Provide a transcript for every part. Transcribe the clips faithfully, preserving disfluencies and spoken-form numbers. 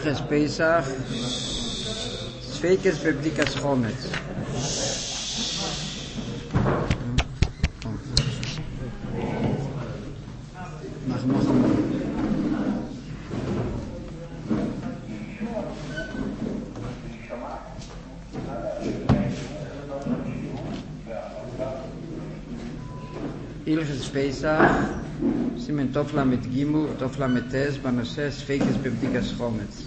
הלכס פסח, ספיקס בבדיקת חומץ. הלכס פסח, סימן תוף למד גימו ותוף למד תס בנושא ספיקס בבדיקת חומץ.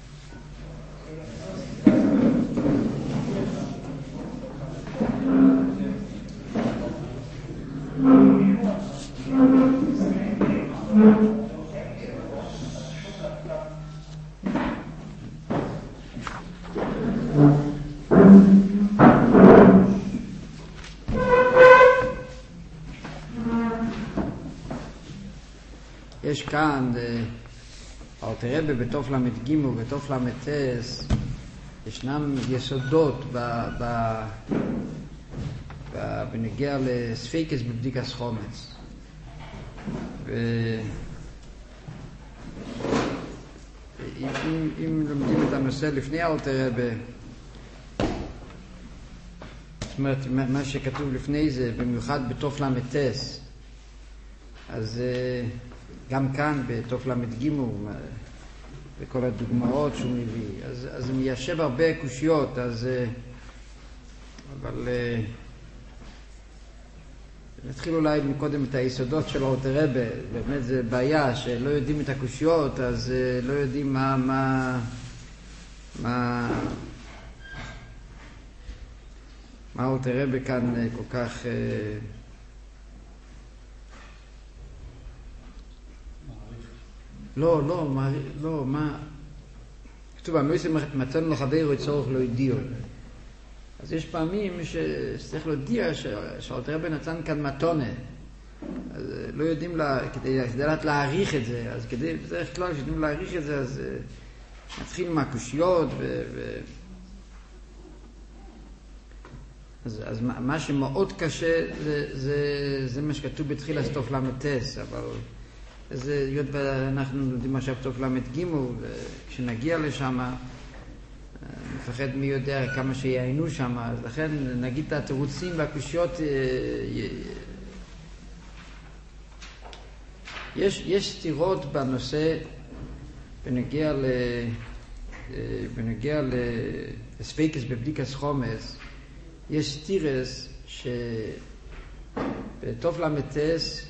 יש כאן אלתר רבי בתוף למד גימו ובתוף למד תס ישנם יסודות ב, ב, ב, בנגיע לספיקס בבדיקת חומץ. ואם אם לומדים את הנושא לפני אלתר רבי, זאת אומרת מה שכתוב לפני זה במיוחד בתוף למד תס, אז גם כאן בתוף למד גימו בכל הדוגמאות שהוא מביא, אז, אז מיישב הרבה קושיות, אז אבל נתחיל אולי מקודם את היסודות של אלתר רבי. באמת זה בעיה שלא יודעים את הקושיות, אז לא יודעים מה מה מה מה אלתר רבי כאן כל כך לא, לא, מה, לא, מה... כתוב, המויסי מצאנו לחברו צורך לא ידיעו. אז יש פעמים שצריך להודיע שאלתר רבי נתן כאן מתונה. אז לא יודעים לה, כדי לדעת להעריך את זה, אז כדי, בדרך כלל, שיודעים להעריך את זה, אז נתחיל עם הקושיות ו... ו... אז, אז מה שמאוד קשה זה, זה, זה מה שכתוב בתחילה תוף למד תס, אבל... אז היות ואנחנו יודעים עכשיו תוף למד גימו, וכשנגיע לשם, מפחד מי יודע כמה שיעיינו שם, אז לכן נגיד את התירוצים והקושיות, יש, יש סתירות בנושא בנגיע ל... בנגיע לספיקס בבדיקת חומץ, יש סתירס שבתוף למד תס,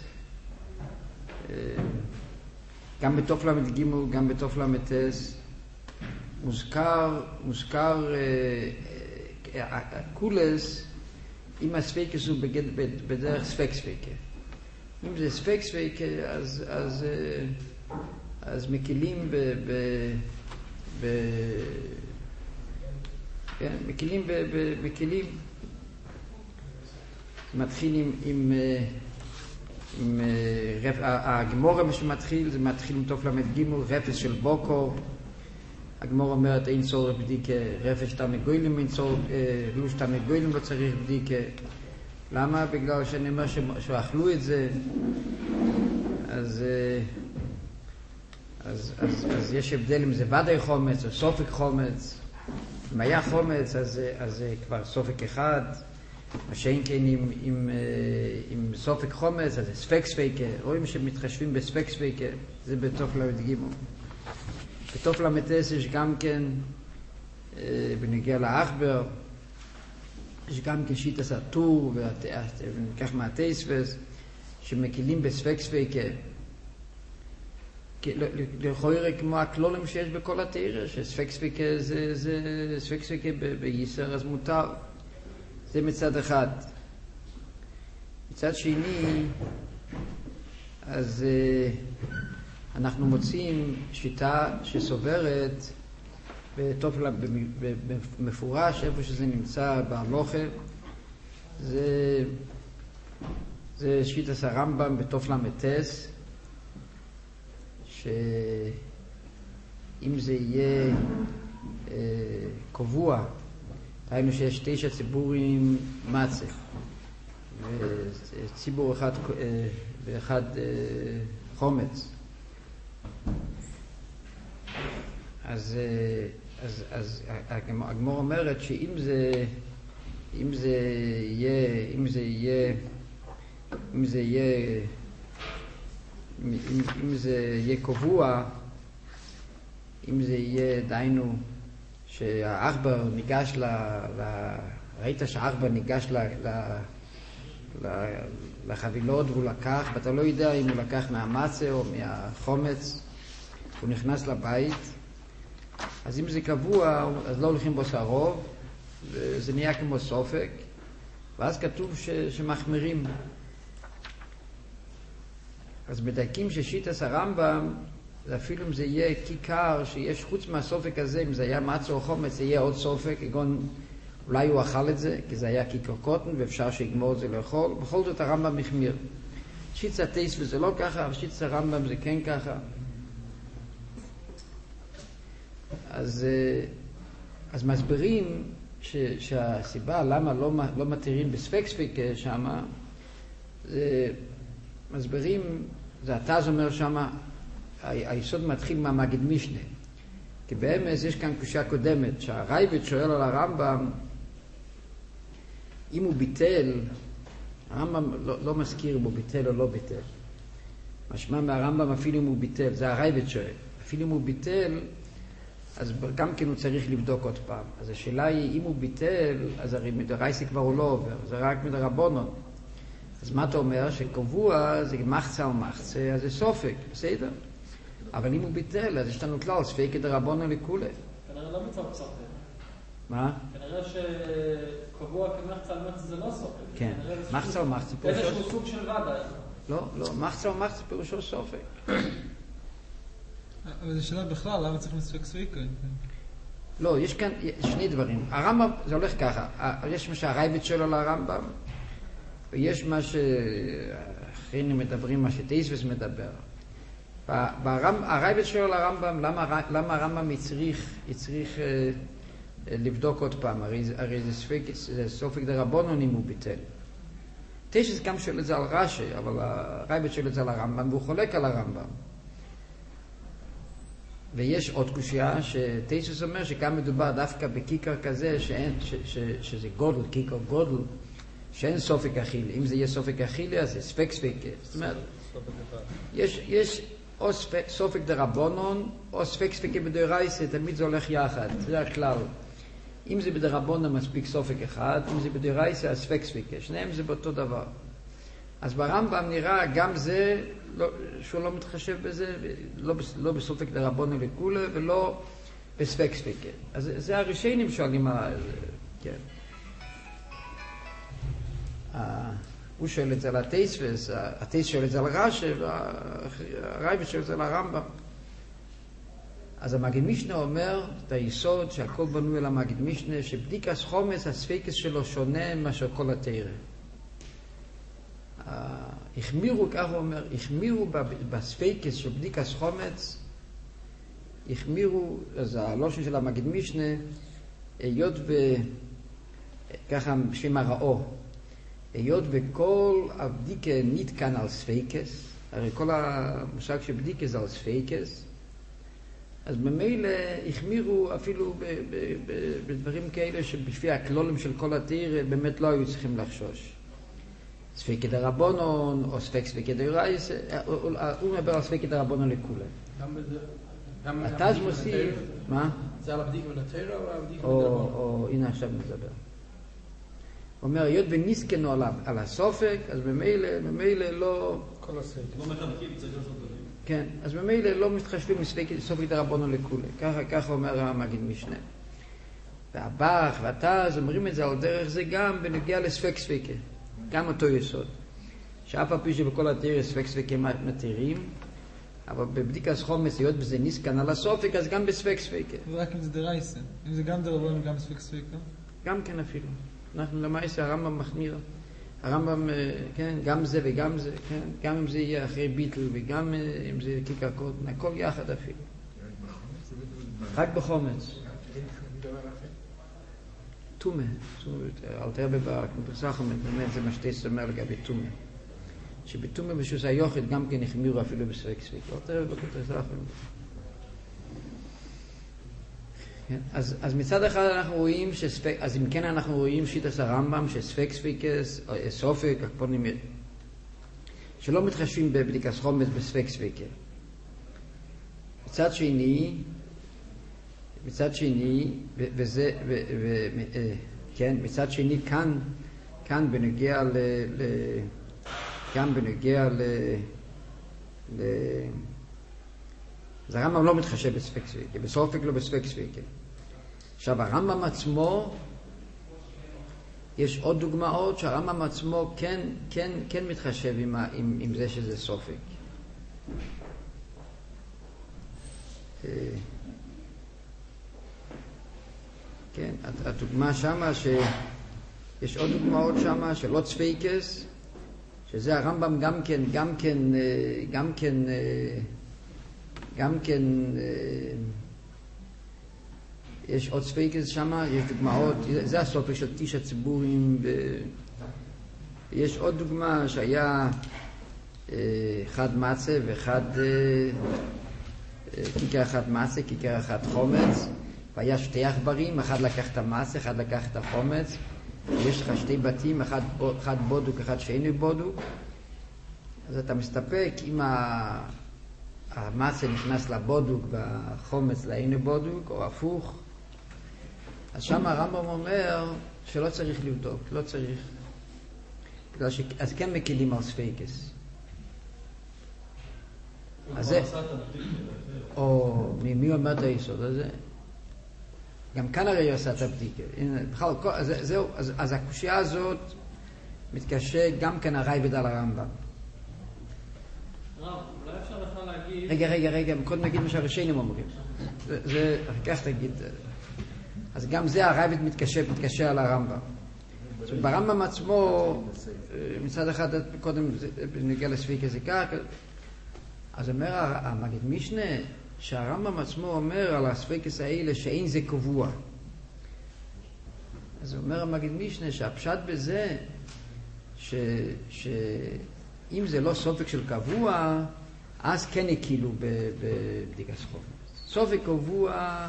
גם בתוף למד גימו, גם בתוף למד תס, מוזכר, מוזכר כולס, אם הספיקס הוא בגד, בדרך ספק ספיקה. אם זה ספק ספיקה, אז, אז, אז מקילים ב... ב, ב כן, מקילים ב... ב מקילים. מתחיל עם... עם עם רפ... הגמורה שמתחיל, זה מתחיל עם תוף למד גימו, רפס של בוקו. הגמורה אומרת אין צורך בדיקה, רפס תרנגולים, אין צורך, לוש תרנגולים לא צריך בדיקה. למה? בגלל שאני אומר שאכלו את זה, אז, אז, אז, אז יש הבדל אם זה ודאי חומץ או סופק חומץ. אם היה חומץ, אז, אז זה כבר סופק אחד. מה שאין כן עם, עם, עם סופק חומץ, אז זה ספק ספיקה. רואים שמתחשבים בספק ספיקה, זה בתוף למד גימו. בתוף למד תס יש גם כן, בנגיע לאחבר, יש גם כן שיטס הטור, וניקח מהטייספס, שמקילים בספק ספיקה. לכאורה כמו הכלולים שיש בכל התירה, שספק ספיקה זה, זה ספק ספיקה בישר, אז מותר. זה מצד אחד. מצד שני, אז אנחנו מוצאים שיטה שסוברת בתוף במפורש, איפה שזה נמצא בהלוכה, זה, זה שיטת הרמב"ם בתוף למד תס, שאם זה יהיה אה, קבוע, היינו שיש תשע ציבורים מצה, וציבור אחד ואחד חומץ. אז, אז, אז הגמור אומרת שאם זה, אם זה יהיה, אם זה יהיה, אם זה יהיה, אם, אם זה יהיה קבוע, אם זה יהיה, דיינו, שהאחבר ניגש ל... ל ראית שהאחבר ניגש ל... ל... ל... לחבילות והוא לקח, ואתה לא יודע אם הוא לקח מהמצה או מהחומץ, הוא נכנס לבית, אז אם זה קבוע, אז לא הולכים בו שרוב, וזה נהיה כמו סופק, ואז כתוב ש... שמחמירים. אז מדייקים ששיטת הרמב"ם, אפילו אם זה יהיה כיכר, שיש חוץ מהסופק הזה, אם זה היה מצה או חומץ, זה יהיה עוד סופק, כגון, אולי הוא אכל את זה, כי זה היה כיכר קוטן, ואפשר שיגמור את זה לאכול. בכל זאת הרמב"ם מחמיר. שיטת הטייסבס זה לא ככה, אבל שיטת הרמב"ם זה כן ככה. אז, אז מסבירים ש, שהסיבה למה לא, לא מתירים בספק ספק שמה, זה מסבירים, זה התז אומר שמה, היסוד מתחיל מהמגיד משנה. כי באמס יש כאן קושיה קודמת, שהרייבד שואל על הרמב"ם, אם הוא ביטל, הרמב"ם לא, לא מזכיר אם הוא ביטל או לא ביטל. משמע מהרמב"ם אפילו אם הוא ביטל, זה הרייבד שואל. אפילו אם הוא ביטל, אז גם כן הוא צריך לבדוק עוד פעם. אז השאלה היא, אם הוא ביטל, אז הרי מדרייסי כבר הוא לא עובר, זה רק מדרבנן. אז מה אתה אומר? שקבוע זה מחצה או מחצה, אז זה סופק, בסדר? אבל אם הוא ביטל, אז יש לנו כלל, ספקי דרבנן לכולי. כנראה לא מצב פסחת. מה? כנראה שקבוע כמחצה על מחצה זה לא סופק. כן, מחצה או מחצה פירושו... איזשהו סוג של ודאי. לא, לא, מחצה או מחצה פירושו סופק. אבל זו שאלה בכלל, למה צריך לספק ספיקה? לא, יש כאן שני דברים. הרמב"ם, זה הולך ככה. יש מה שהרייבד שלו לרמב"ם, ויש מה שאחרים מדברים, מה שטייסבס מדבר. הרייבד שלו לרמב"ם, למה, למה הרמב"ם יצריך, יצריך אה, לבדוק עוד פעם? הרי, הרי זה, ספק, זה סופק דרבנן אם הוא ביטל. טייסבס גם שואל את זה על רש"י, אבל הרייבד שואל את זה על הרמב"ם, והוא חולק על הרמב"ם. ויש עוד קושיה שטייסבס אומר שגם מדובר דווקא בכיכר כזה שאין, ש, ש, שזה גודל, כיכר גודל, שאין סופק אכילי. אם זה יהיה סופק אכילי, אז זה ספק ספק. זאת אומרת, יש, יש או ספק, סופק דרבנן, או ספק ספק בדרייסה, תמיד זה הולך יחד, זה הכלל. אם זה בדרבנן מספיק סופק אחד, אם זה בדרייסה, אז ספק ספק. שניהם זה באותו דבר. אז ברמב"ם נראה גם זה, לא, שהוא לא מתחשב בזה, לא, לא בסופק דרבנן לכולי, ולא בספק ספק. אז זה הראשונים שואלים על זה, כן. הוא שואל את זה על הטייסבס, הטייס שואל את זה על רש"י, והרייבד שואל את זה על הרמב"ם. אז המגיד משנה אומר את היסוד שהכל בנוי על המגיד משנה, שבדיקת חומץ, הספקס שלו שונה מאשר כל התורה. החמירו, כך הוא אומר, החמירו בספקס של בדיקת חומץ, החמירו, אז הלושן של המגיד משנה, היות ו... ככה שם הראו, היות וכל הבדיקה נתקן על ספקס, הרי כל המושג של בדיקה זה על ספקס, אז ממילא החמירו אפילו ב- ב- ב- בדברים כאלה שבפי הכלולים של כל התורה באמת לא היו צריכים לחשוש. ספקי דרבנן או ספק ספקי דרייסה, הוא מדבר על ספקי דרבנן לכולי. גם בזה... אתה אז מוסיף, מה? זה על הבדיק מן התורה או על הבדיק מן או, דרבנן? או, הנה עכשיו נדבר. הוא אומר, היות וניסקנו על, על הסופק, אז ממילא, ממילא לא... כל הספק. לא מתאבקים, צריך לעשות דברים. כן, אז ממילא לא מתחשבים מסופק דרבנן לכולי. ככה, ככה אומר המגיד משנה. והבח והתז אומרים את זה על דרך זה גם בנגיע לספק ספקה. גם אותו יסוד. שאף על פי שבכל התורה ספק ספקה מתירים, אבל בבדיקת חומץ, היות בזה ניסקן על הסופק, אז גם בספק ספקה. ורק אם זה דרייסה. אם זה גם דרבנן וגם ספק ספיקה. גם כן אפילו. אנחנו למעשה הרמב"ם מחמיר. הרמב"ם, כן, גם זה וגם זה, כן, גם אם זה יהיה אחרי ביטל וגם אם זה כיכר קוטן, הכל יחד אפילו. רק בחומץ. תומה. אלתר רבי בפסחים, באמת זה מה שטייסבס אומר לגבי תומה. שבתומה בשוס היוחד גם כן החמירו אפילו בספק ספק. אלתר רבי בפסחים. כן? אז, אז מצד אחד אנחנו רואים שספק, אז אם כן אנחנו רואים שיטת הרמב"ם שספק ספיקס, סופק, הקפונים, שלא מתחשבים בבדיקת חומץ בספק ספיקה. מצד שני, מצד שני, ו, וזה, ו, ו, ו, כן, מצד שני כאן, כאן בנוגע ל, ל כאן בנוגע ל, ל אז הרמב"ם לא מתחשב בספק ספיקה, בסופק לא בספק ספיקה. עכשיו הרמב"ם עצמו, יש עוד דוגמאות שהרמב"ם עצמו כן, כן, כן מתחשב עם, עם, עם זה שזה סופק. כן, הדוגמה שמה שיש עוד דוגמאות שמה שלא צפיקס, שזה הרמב"ם גם כן, גם כן, גם כן, גם כן, יש עוד ספיקס שמה, יש דוגמאות, זה הסופק של תשע ציבורים, יש עוד דוגמה שהיה אחד מצה ואחד, כיכר אחד מצה, כיכר אחד חומץ, והיה שתי עכברים, אחד לקח את המצה, אחד לקח את החומץ, ויש לך שתי בתים, אחד, אחד בודוק, אחד שאינו בודוק, אז אתה מסתפק אם המצה נכנס לבודוק והחומץ לאינו בודוק, או הפוך. אז שם הרמב"ם אומר שלא צריך לבדוק, לא צריך. ש... אז כן מקילים על ספיקס. אז זה... או מי אומר את היסוד הזה? גם כאן הרי היא עושה את הבדיקה. בכלל, אז, זהו, אז, אז הקושייה הזאת מתקשה גם כן הרייבד על הרמב"ם. רב, אולי אפשר לך להגיד... רגע, רגע, רגע, קודם נגיד מה שהראשונים אומרים. זה, זה, כך תגיד. אז גם זה הרייבד מתקשה, מתקשה על הרמב"ם. ברמב"ם עצמו, מצד אחד, קודם נגיע לספיקה זה כך, אז אומר המגיד משנה, שהרמב"ם עצמו אומר על הספיקס האלה שאין זה קבוע. אז אומר המגיד משנה שהפשט בזה ש, שאם זה לא סופק של קבוע, אז כן הקילו בבדיקת חומץ. סופק קבוע,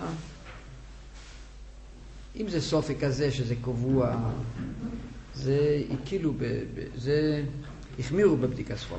אם זה סופק כזה שזה קבוע, זה הקילו, זה החמירו בבדיקת חומץ.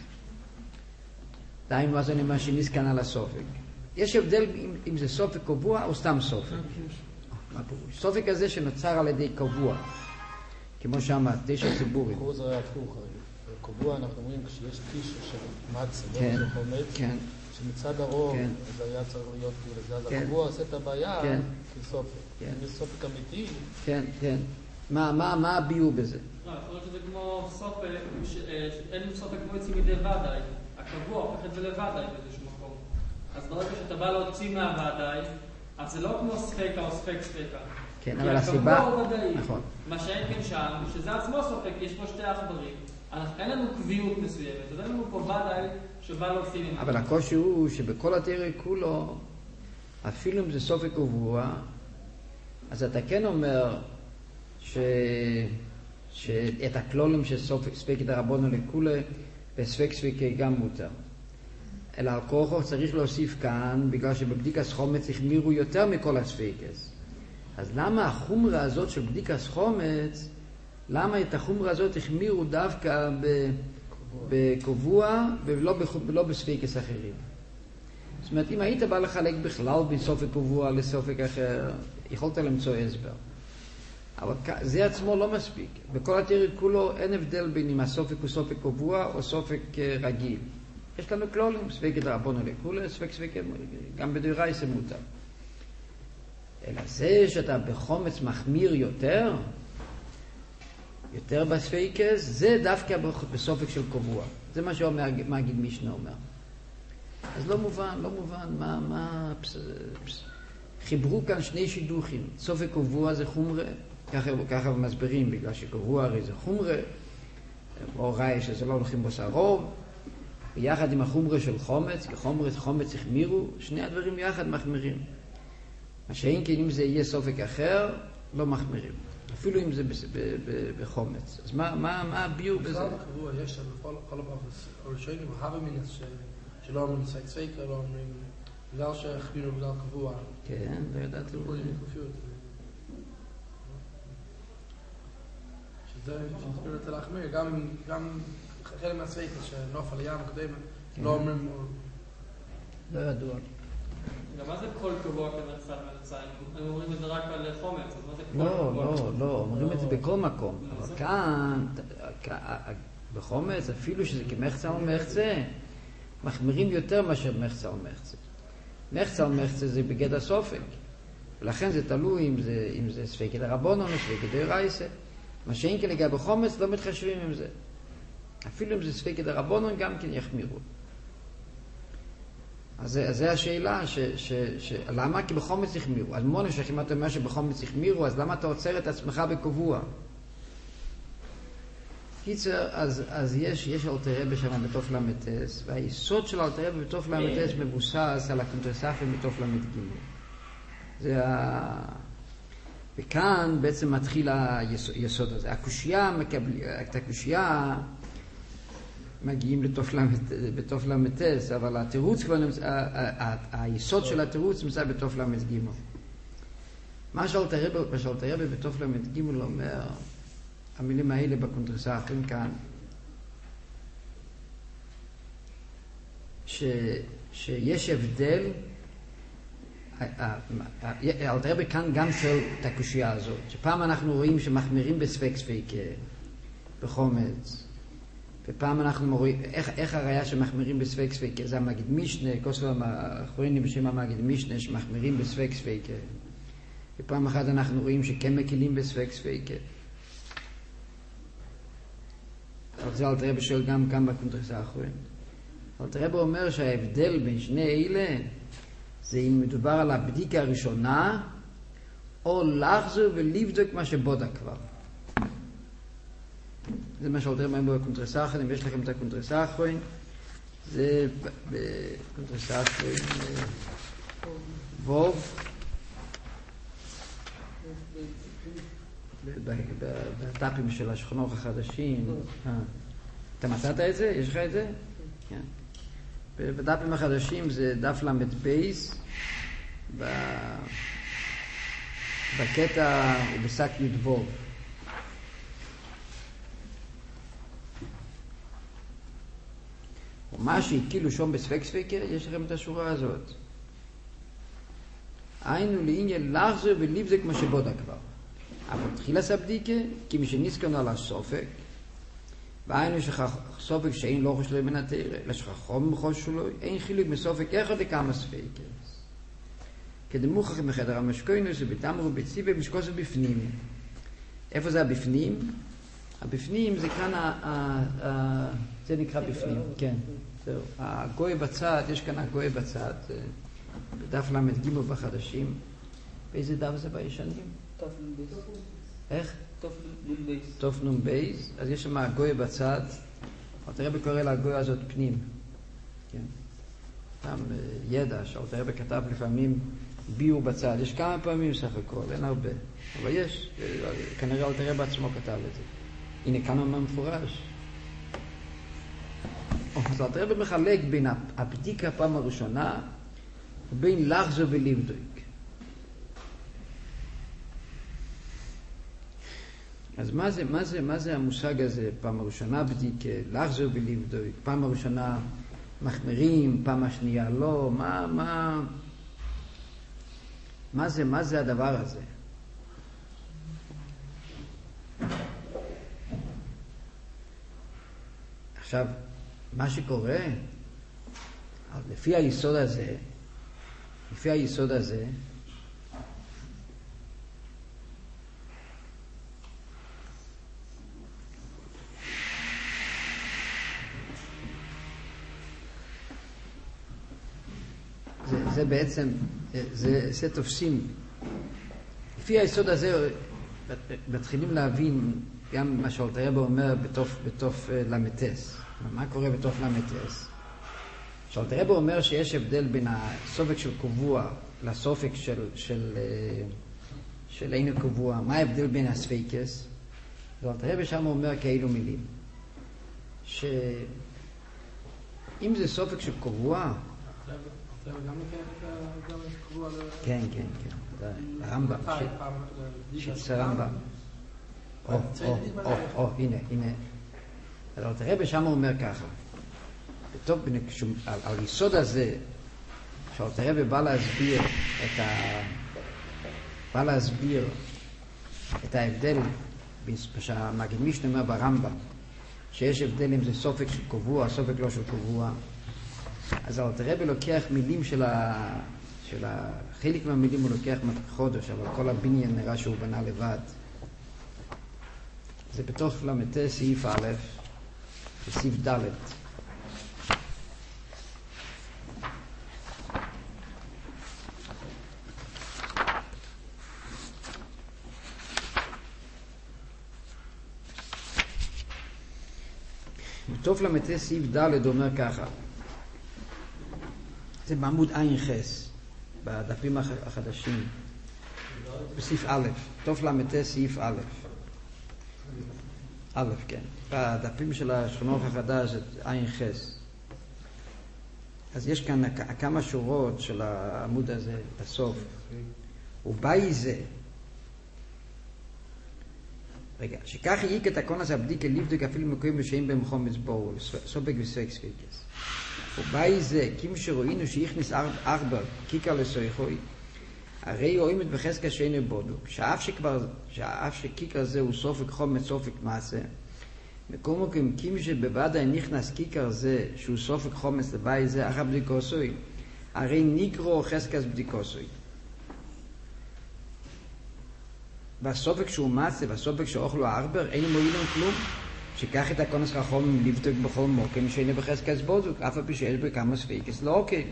דהיינו, אז אני אומר שנסכן על הסופק. יש הבדל אם, אם זה סופק קבוע או סתם סופק. מה פירוש? סופק הזה שנוצר על ידי קבוע. כמו שאמרת, תשע ציבורים. קבוע זה היה הפוך. קבוע אנחנו אומרים כשיש טיש של מצה, כן, לא חומץ, כן. שמצד הרוב כן. זה היה צריך להיות כאילו לזה, אז כן. הקבוע עושה את הבעיה כן. כסופק. כן. אם זה סופק אמיתי, כן, כן. מה, מה, מה הביאו בזה? לא, יכול להיות שזה כמו סופק, אין סופק כמו יוצאים מדי ודאי. הקבוע הופך את זה לוודאי באיזשהו מקום. אז ברגע שאתה בא להוציא מהוודאי, אז זה לא כמו ספקה או ספק ספקה. כן, אבל הסיבה... כי הקבוע הוא ודאי. נכון. מה שאין כן שם, שזה עצמו סופק, יש פה שתי עכברים. אין לנו קביעות מסוימת, אז אין לנו פה ודאי שבא להוציא ממנו. אבל הקושי הוא שבכל התיאוריה כולו, אפילו אם זה סופק קבוע, אז אתה כן אומר ש... שאת הכלולים של ספק דרבנו לכולה, בספק ספיקה גם מותר. אלא על כוחו צריך להוסיף כאן, בגלל שבבדיקת חומץ החמירו יותר מכל הספיקס. אז למה החומרה הזאת של בדיקת חומץ, למה את החומרה הזאת החמירו דווקא בקבוע ולא, ולא בספיקס אחרים? זאת אומרת, אם היית בא לחלק בכלל בין סופק קבוע לסופק אחר, יכולת למצוא הסבר. אבל זה עצמו לא מספיק. בכל התיאוריה כולו אין הבדל בין אם הסופק הוא סופק קבוע או סופק רגיל. יש לנו כלולים, ספק דרבנו לכולה, ספק ספק, גם בדאורייתא מותר. אלא זה שאתה בחומץ מחמיר יותר, יותר בספיקס, זה דווקא בסופק של קבוע. זה מה שאומר, מה גיד משנה אומר. אז לא מובן, לא מובן, מה, מה, פס, פס. חיברו כאן שני שידוכים. סופק קבוע זה חומרה, ככה, ככה מסברים, בגלל שקבוע הרי זה חומרה, או ראי שזה לא הולכים בו סרוב, ויחד עם החומרה של חומץ, כי חומרה, חומץ החמירו, שני הדברים יחד מחמירים. מה שאין כן אם זה יהיה סופק אחר, לא מחמירים. אפילו אם זה בחומץ. אז מה, מה, מה הביור בזה? בכלל בקבוע יש, אבל כל הבא הראשונים, הרבה מינס שלא אומרים ספק ספיקה, לא אומרים בגלל שהחמירו בגלל קבוע. כן, לא ידעתי. שזה מסביר את להחמיר, גם חלק מהספיקה שנופל לים הקודם לא אומרים... לא ידוע. גם מה זה כל קבוע כמרצה ומרצה? הם אומרים את זה רק על חומץ, אז מה זה כל קבוע? לא, לא, לא, אומרים את זה בכל מקום. אבל כאן, בחומץ, אפילו שזה כמחצה או מחצה, מחמירים יותר מאשר מחצה או מחצה. מחצה או מחצה זה בגדר סופק. ולכן זה תלוי אם זה, אם זה ספקי דרבנן או ספקי דאורייתא. מה שאין כן לגבי חומץ לא מתחשבים עם זה. אפילו אם זה ספקי דרבנן גם כן יחמירו. אז, אז זה השאלה, ש, ש, ש, למה? כי בחומץ יחמירו. אז מונה שכם אתה אומר שבחומץ יחמירו, אז למה אתה עוצר את עצמך בקבוע? קיצר, אז, אז יש, יש אלתר רבי שם בתוף למתס, והיסוד של אלתר רבי בתוף למתס מבוסס על הקונטרספיה מתוף למד ג'. זה ה... וכאן בעצם מתחיל היסוד הזה. הקושייה מקבל, את הקושייה מגיעים בתוף למתס, אבל התירוץ כבר נמצא, היסוד של התירוץ נמצא בתוף למד ג'. מה שאלתר רבי בתוף למד ג' אומר, המילים האלה בקונטרספיה כאן, ש, שיש הבדל, אלתר רבי כאן גם שואל את הקושייה הזאת, שפעם אנחנו רואים שמחמירים בספק ספיקה, בחומץ, ופעם אנחנו רואים, איך, איך הראיה שמחמירים בספק ספיקה, זה המגיד משנה, כוסו האחרונים בשם המגיד משנה, שמחמירים בספק ספיקה, ופעם אחת אנחנו רואים שכן מקילים בספק ספיקה. אבל זה אלתר רבי שואל גם כאן בקונטרסה האחרון. אלתר רבי אומר שההבדל בין שני אלה זה אם מדובר על הבדיקה הראשונה או לחזור ולבדוק מה שבודה כבר. זה מה שאלתר רבי אומר בקונטרסה האחרון. אם יש לכם את הקונטרסה האחרון, זה בקונטרסה האחרון ווב בטאפים של השכונות החדשים. אתה מצאת את זה? יש לך את זה? כן. בדפים החדשים זה דף למד בייס, בקטע ובשק ידבוב. ומה שהכילו שום בספק ספקר, יש לכם את השורה הזאת. היינו לעניין לחזור ולבדוק מה שבודה כבר. אבל תחילה סבדיקה, כי מי שניסקנו על הסופק, והיינו יש לך סופק שאין לא חוש לו מן התארה, אלא שלך חום מחוש שלו, אין חילוק מסופק אחד לכמה ספקס. כדמוכח מחדר המשכוינוס ובתמרו בציבה משקוס בפנים. איפה זה הבפנים? הבפנים זה כאן, ה, ה, ה, זה נקרא בפנים, כן. זהו. הגוי בצד, יש כאן הגוי בצד, בדף למד ג' בחדשים. באיזה דף זה בישנים? תוף נון בייס. איך? תוף נון בייס. תוף נון בייס. אז יש שם הגוי בצד. אלתר רבי קורא להגוי הזאת פנים. כן. גם ידע שאלתר רבי כתב לפעמים ביור בצד. יש כמה פעמים סך הכל, אין הרבה. אבל יש. כנראה אלתר רבי עצמו כתב את זה. הנה כמה מפורש. אז אלתר רבי מחלק בין הבדיקה הפעם הראשונה ובין לחזור ולבדוק. אז מה זה, מה זה, מה זה המושג הזה? פעם הראשונה בדיקה, לחזור ולבדוק, פעם הראשונה מחמירים, פעם השנייה לא, מה, מה, מה זה, מה זה הדבר הזה? עכשיו, מה שקורה, לפי היסוד הזה, לפי היסוד הזה, זה, זה בעצם, זה, זה תופסים. לפי היסוד הזה, מתחילים להבין גם מה שאלתר רבי אומר בתוף, בתוף למתס. מה קורה בתוף למתס? שאלתר רבי אומר שיש הבדל בין הסופק של קבוע לסופק של, של, של אין קבוע. מה ההבדל בין הספיקס? ואלתר רבי שם אומר כאלו מילים. שאם זה סופק של קבוע, גם גם קבוע ל... כן, כן, כן. הרמב"ם. שיצא רמב"ם. או, או, או, או, הנה, הנה. אבל תראה בשם הוא אומר ככה. טוב, על, על יסוד הזה, שאלתר רבי בא להסביר את ה... בא להסביר את ההבדל שהמגיד משנה אומר ברמב"ם, שיש הבדל אם זה סופק של קבוע, סופק לא של קבוע. אז אלתר רבי לוקח מילים של ה... של ה... חלק מהמילים הוא לוקח חודש, אבל כל הבניין נראה שהוא בנה לבד. זה בתוך למ"ט סעיף א', בסעיף ד'. בתוך למ"ט סעיף ד' אומר ככה, זה בעמוד עין חס, בדפים החדשים, בסעיף א', תוף למ"ט סעיף א', א', כן, בדפים של השכנוך החדש, עין חס. אז יש כאן כמה שורות של העמוד הזה בסוף. ובאי זה, רגע, שכך יעיק את הקונס הבדיקה לבדוק אפילו מקוים ושאים בהם חומץ בואו, סופק וספק ספיקס. ובאי זה, kim שראינו שיכניס ארבר, קיקר לסויכוי, הרי רואים את בחזקה שאינו בודוק, שאף שכבר, שאף שקיקר זה הוא סופק חומץ, סופק מעשה, מקום מקום, kim שבוודאי נכנס קיקר זה, שהוא סופק חומץ לבאי זה, אחר בדיקוסוי, הרי נקרו חזקס בדיקוסוי. והסופק שהוא מעשה, והסופק שאוכלו ארבר, אין מועילים כלום, שיקח את הקונס חכום לבדוק בכל מוקם שאינו בחזקס בודוק, אף על פי שיש בו כמה ספיקס לא אוקיי.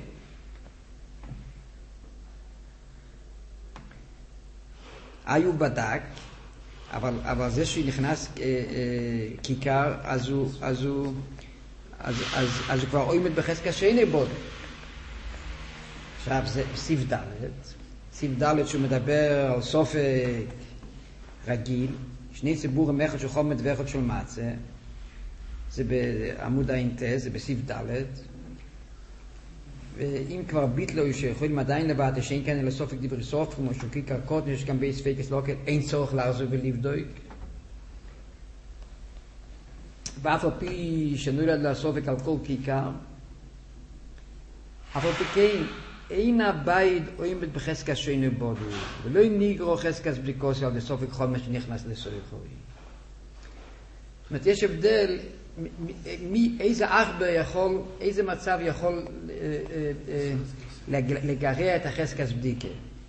היו בדק, אבל, אבל זה שנכנס אה, אה, כיכר, אז הוא, אז הוא, אז, אז, אז הוא כבר עומד בחזקס שאינו בודוק. עכשיו זה סעיף ד', סעיף ד' שהוא מדבר על סופק רגיל, שני ציבורים, אחד של חומץ ואחד של מצה, זה בעמוד האינטס, זה בסעיף ד', ואם כבר ביטלו שיכולים עדיין לבד, שאין כאן אלא סופק דברי סוף, כמו שוקי קרקות, יש גם בייס פייקס לוקט, אין צורך לעזור ולבדוק. ואף על פי שנולד לסופק על כל כיכר, אף על פי כן, אין הבית עומד בחזקס שאינו בודוק, ולא ניגרו חזקס בדיקוסי על סופק חומץ שנכנס לסויכוי. זאת אומרת, יש הבדל מי, איזה ארבר יכול, איזה מצב יכול אה, אה, אה, לגרע את החזקס בדיקה.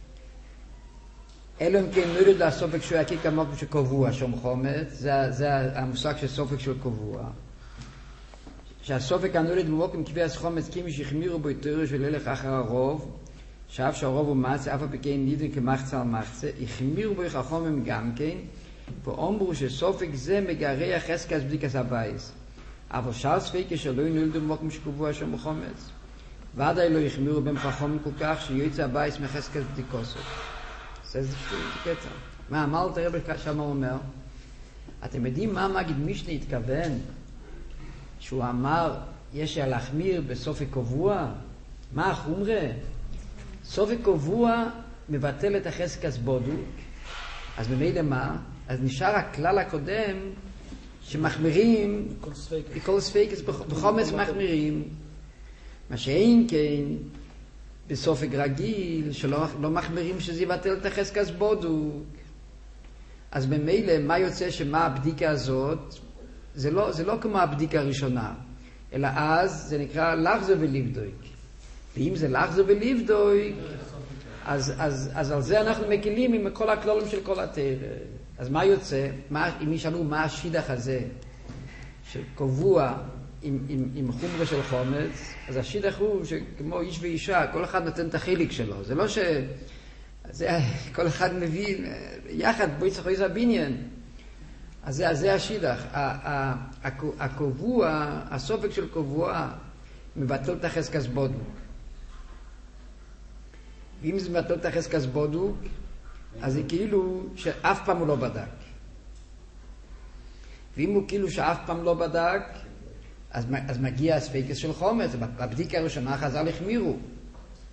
אלו אם כן נולד לסופק שהוא יקי כמוק שקובוע שום חומץ, זה, זה המושג של סופק של קובוע. שהסופק הנולד במוקם קביעת חומץ כימי שהחמירו בו יותר של הלך אחר הרוב, שאף שהרוב הוא מצה, אף הפקעים נידון כמחצה על מחצה, החמירו בו חכומים גם כן, ואומרו שסופק זה מגרע חזקס בדיקס הבייס. אבל שאר ספיקה שלא נולדו במוקם שקובוע שם חומץ. ודאי לא החמירו בהם חכומים כל כך שיוצא הבייס מחזקס בדיקוסו. זה זה קטע. מה אמר אלתר רבי שם אומר? אתם יודעים מה מגיד משנה התכוון? שהוא אמר, יש להחמיר בסופק קבוע. מה החומרה? סופק קבוע מבטל את החזקס בודוק. אז במילא מה? אז נשאר הכלל הקודם שמחמירים בכל ספיקס, בחומץ מחמירים. מה שאין כן בסופק רגיל, שלא לא מחמירים שזה יבטל את החזקס בודוק. אז במילא מה יוצא שמה הבדיקה הזאת? זה לא, זה לא כמו הבדיקה הראשונה, אלא אז זה נקרא לחזור ולבדוק. ואם זה לחזור ולבדוק, אז, אז, אז על זה אנחנו מקילים עם כל הכלולים של כל התורה. אז מה יוצא? מה, אם ישאלו מה השידך הזה שקבוע עם, עם, עם חומרה של חומץ, אז השידך הוא שכמו איש ואישה, כל אחד נותן את החלק שלו. זה לא ש... זה, כל אחד מבין, יחד, בואי צריך איזה בניין. אז זה, זה השידך. הקבוע, הסופק של קבוע, מבטל את החזקס בודוק. ואם זה מבטל את החזקס בודוק, אז זה כאילו שאף פעם הוא לא בדק. ואם הוא כאילו שאף פעם לא בדק, אז, אז מגיע הספיקס של חומץ. בבדיקה הראשונה חז"ל החמירו.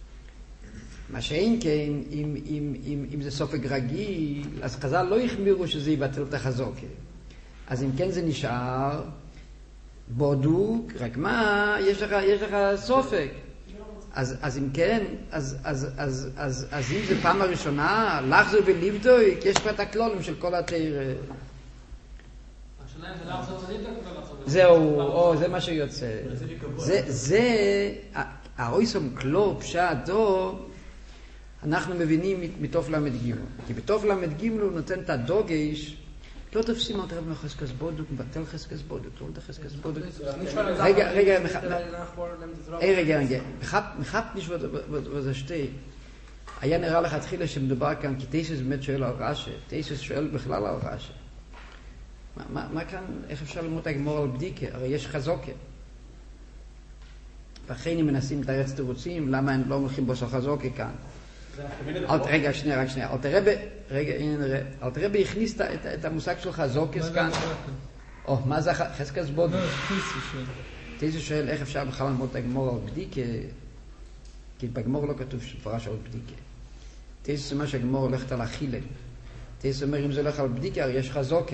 מה שאין כן, אם, אם, אם, אם זה סופק רגיל, אז חז"ל לא החמירו שזה יבטל את החזוקה. אז אם כן זה נשאר בודוק, רק מה, יש לך, יש לך סופק. אז, אז אם כן, אז, אז, אז, אז, אז אם זה פעם הראשונה, לחזור ולבדוק, יש כבר את הכלולים של כל התיר. השאלה אם זה לחזור ולבדוק או לחזור ולבדוק. זהו, או, זה מה שיוצא. זה, זה, האויסום כלו פשעתו, אנחנו מבינים מתוף למד גימל. כי בתוף למד גימל הוא נותן את הדוגש, לא תופסים אותה רב מחסקס בודוק, מבטל חסקס בודוק, לא מבטל חסקס בודוק. רגע, רגע, רגע, רגע, מחת נשבות וזה שתי. היה נראה לך תחילה שמדובר כאן, כי תייסוס באמת שואל על רש"י, תייסוס שואל בכלל על רש"י. מה כאן, איך אפשר ללמוד הגמור על בדיקה? הרי יש חזוקה. ואכן הם מנסים לתרץ תירוצים, למה הם לא הולכים בו חזוקה כאן? רגע, שנייה, רק שנייה. רגע, הנה נראה. אלתרבה הכניס את המושג של חזוקס כאן. או, מה זה חזקס בודוק? תייסוס שואל איך אפשר בכלל ללמוד את הגמור על בדיקה, כי בגמור לא כתוב שפרש על בדיקה. תייסוס אומר שהגמור הולכת על אכילה. תייסוס אומר אם זה הולך על בדיקה, הרי יש חזוקה.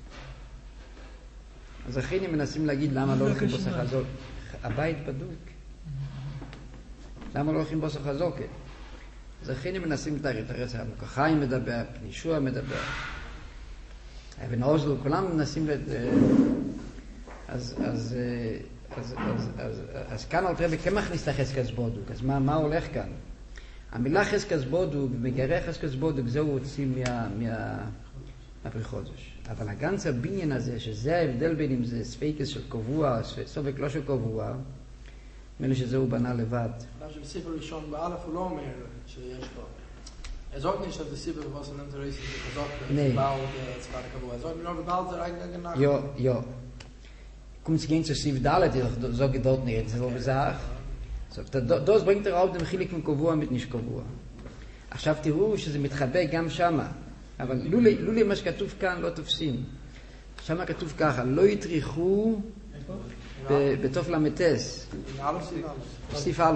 אז אחרי הם מנסים להגיד למה לא הולכים בוסר חזוקה. הבית בדוק. למה לא הולכים בוסר חזוקה? אז אחרי הם מנסים לתרץ, המוקחיים מדבר, פנישוע מדבר, אבן עוזלו, כולם מנסים לת... אז, אז, אז, אז, אז, אז כאן על תראה, כן מכניס את החזקס בודוק, אז מה, מה הולך כאן? המילה חזקס בודוק, מגרי חזקס בודוק, זהו הוציא מה, מה, מהפריחודש. אבל הגנץ הבניין הזה, שזה ההבדל בין אם זה ספיקס של קבוע, סופק לא של קבוע, נדמה לי שזה הוא בנה לבד. עכשיו בספר ראשון באלף הוא לא אומר שיש לו. אז ook nicht, dass die Sibbe was ein Interesse ist, gesagt, bau der zweite Kabua. Also nur bebald der eigene nach. Jo, jo. Kommt sie gehen zu Siv Dalet, so geht dort nicht, so gesagt. So, das bringt er auf dem Chilik mit Kabua mit nicht Kabua. עכשיו תראו שזה מתחבא גם שמה. אבל לולי מה שכתוב כאן לא תופסים. שמה כתוב ככה, לא יטריחו בתוף למטס. סיף א'.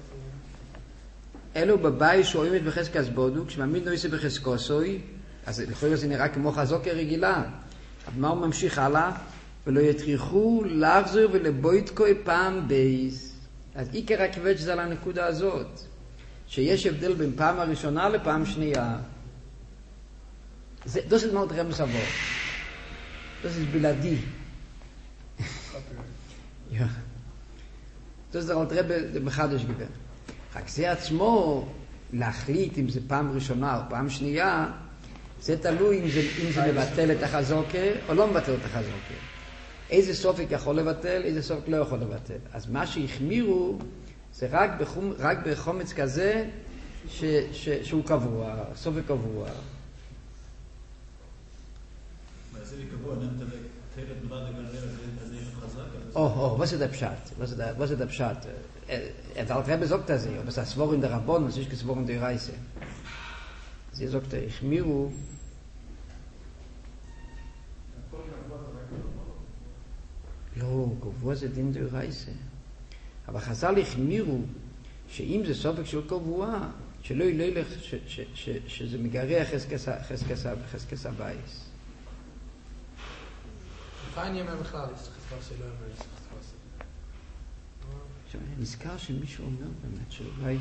אלו בבית שרואים את בחזקס בודוק, שמעמיד נויסה בחזקוסוי, אז לכאורה זה נראה כמו חזוקה רגילה. אבל מה הוא ממשיך הלאה? ולא יטריחו לחזור ולבויתקוי פעם בייס. אז עיקר הכבד שזה על הנקודה הזאת. שיש הבדל בין פעם הראשונה לפעם שנייה. זה, das ist mal der Rebensabor. Das ist בלעדי. Ja. Das ist der alte Rebbe בחדש גבר. רק זה עצמו, להחליט אם זה פעם ראשונה או פעם שנייה, זה תלוי אם זה, אם זה מבטל את החזוקה או לא מבטל את החזוקה. איזה סופק יכול לבטל, איזה סופק לא יכול לבטל. אז מה שהחמירו, זה רק, בחום, רק בחומץ כזה ש, ש, שהוא קבוע, סופק קבוע. Oh, oh, was ist der Pshat? Was ist der, was ist der Pshat? Er der Rebbe sagt das nicht, aber es ist das Wort in der Rabbon, es ist das Wort in der Reise. Sie sagt, ich miru. לא, קבוע זה דין דה רייסה. אבל חז"ל החמירו שאם זה סופק של קבוע, שלא ילך, שזה מגרה חזקס הבייס. פיין ימי בכלל, יש חזקס שלא ימי, יש חזקס. עכשיו, אני נזכר שמישהו אומר באמת שאולי...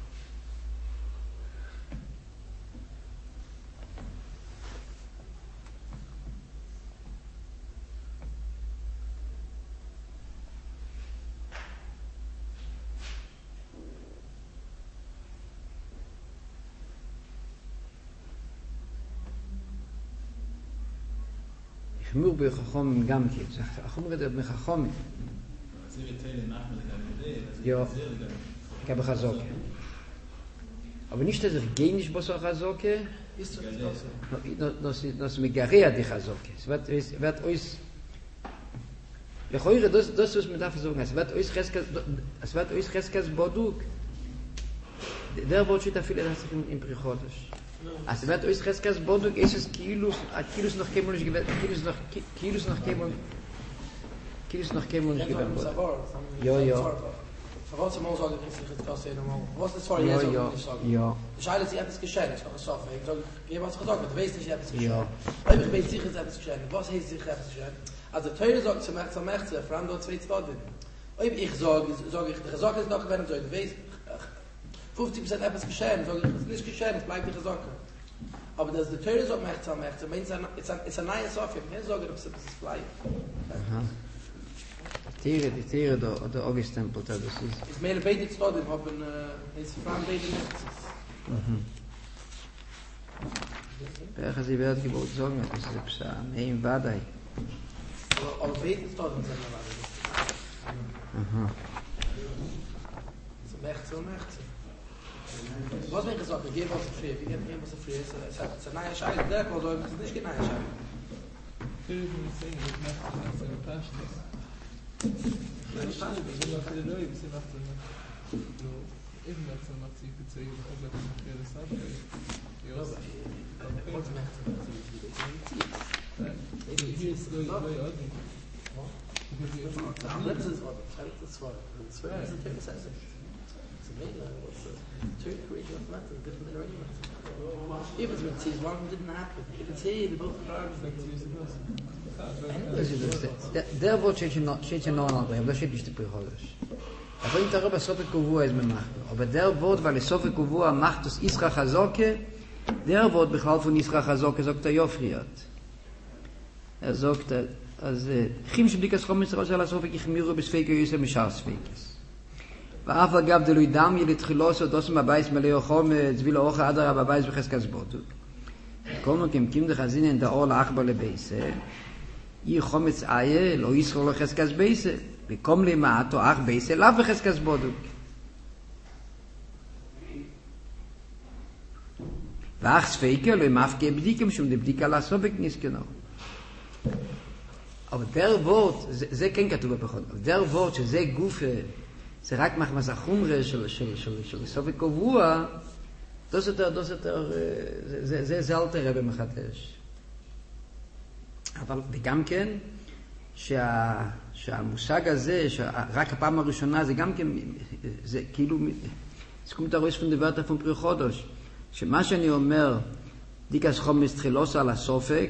חמור בחכום גם כן, זה החומר הזה בחכום. זה יתאל לנחמד גם יודע, יו, גם בחזוקה. אבל nicht dass er genisch בוסר חזוקה, ist das das מגרע די חזוקה. Es wird wird euch לכאורה das das was mit da versuchen, es wird euch Reskas, es wird euch Reskas Boduk. Der wird schon viel das im Prichotisch. אז wird euch Reskas Boduk ist es Kilos, a Kilos noch kein nicht gewesen, Kilos noch Kilos noch kein Kilos noch kein nicht gewesen. Jo jo. Was mal sagen, ich jetzt das sehen mal. Was ist vorher Ja, so ja, sagen? ja. Das alles ist etwas geschehen, ist noch so. Ich sag, ich was gesagt, du weißt nicht etwas geschehen. Ja. Aber ich bin sicher, es etwas geschehen. Was heißt sicher etwas geschehen? Also Teile sagt zum März am März, Freund dort zwei Stunden. Ob ich sage, sage ich, der Sache ist doch wenn so, du weißt fünfzig Prozent etwas geschehen, sage ich, es ist nicht geschehen, es bleibt die Sache. Aber das der Teile sagt März am März, meint es ist eine neue Sache, ich kann sagen, ob es bleibt. Aha. Tiere, die Tiere da, der Augustempel, das ist. Ist mehr beter zu tun, haben ist Frauen beter nicht. Mhm. Welche sie wird gewollt sagen, das ist ein Nein Wadai. Aber beter zu tun, sind wir Aha. so echt so echt. Was mir gesagt, ich gebe was frei, ich gebe mir was frei, es hat eine neue Scheide, der kann sagen, es ist nicht eine neue Scheide. Film sehen, das macht das so passt. Nein, ich weiß nicht, was für Leute sind macht so. So, eben das so macht sie gezeigt, ob das noch wäre das ab. Ja, aber was macht sie? Hier ist so neu Ordnung. Das ist was, das war. Das war das ist das. It's amazing what's the two creation of matter different than regular matter. Even with T's one didn't happen. You can see the both drivers like to use the person. Der Wort steht ja noch einmal, aber das steht nicht bei Holisch. Aber in der Sofe Kuvua ist mir machen. Aber der Wort, weil es Sofe Kuvua macht das Isra Chazoke, der Wort Bechal von Isra Chazoke sagt er Jofriat. Er sagt, also, Chim Shebdikas Chom Yisrael Shal HaSofe Kichmiru Besfeike Yusem Mishar Sfeikes. ואף אגב דלוי דם ילתחילו סודוסם הבייס מלאו חומץ וילה אוחה עדר הבייס בחזקס בוטו. כל מקם קים דחזינן דאור לאחבר לבייסה אי חומץ איה לא ישרו לחזקס בייסה וקום למעטו אח בייסה לאו בחזקס בוטו. ואח ספיקה לא ימפקה בדיקם שום דבדיקה לעסובק נסכנו. אבל דר וורט, זה כן כתוב בפחות, אבל דר וורט שזה גוף זה רק מחמס החומרה של, של, של, של סופי קבוע, דוס יותר, דוס יותר, זה, זה, זה אל תראה במחדש. אבל, וגם כן, שה, שהמושג הזה, רק הפעם הראשונה, זה גם כן, זה כאילו, זה כמו תרוס פון דברת פון פרי חודש, שמה שאני אומר, דיקס חומס תחילוסה על הסופק,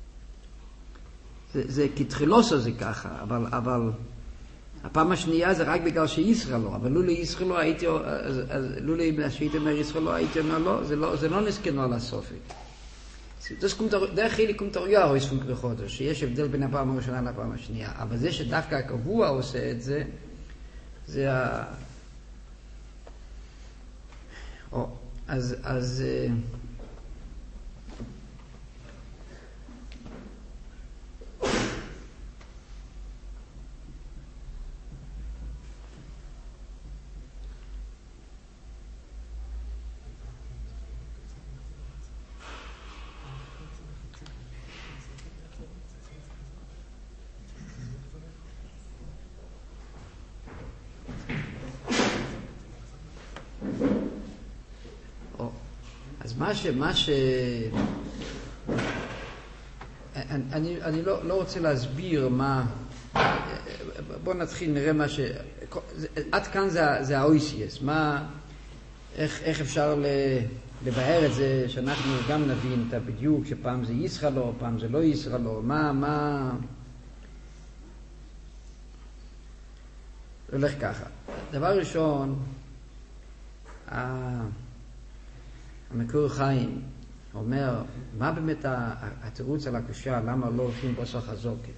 זה, זה כי תחילוסה זה ככה, אבל, אבל, הפעם השנייה זה רק בגלל שישראל לא, אבל לולי ישראל לא הייתי, לולי שהייתי אומר ישראל לא הייתי אומר לא, זה לא, זה לא נסכנו על הסופי. דרך חילי קומטוריה או יספון כרחודו, שיש הבדל בין הפעם הראשונה לפעם השנייה, אבל זה שדווקא הקבוע עושה את זה, זה ה... או, אז, אז... מה ש... מה ש... אני, אני לא, לא רוצה להסביר מה... בוא נתחיל, נראה מה ש... עד כאן זה, זה ה-או אי סי אס. מה... איך, איך אפשר לבאר את זה, שאנחנו גם נבין את בדיוק, שפעם זה ישראל או פעם זה לא ישראל או מה... מה... הולך ככה. דבר ראשון, המקור חיים אומר, מה באמת התירוץ על הקושה, למה לא הולכים בוסר חזוקה?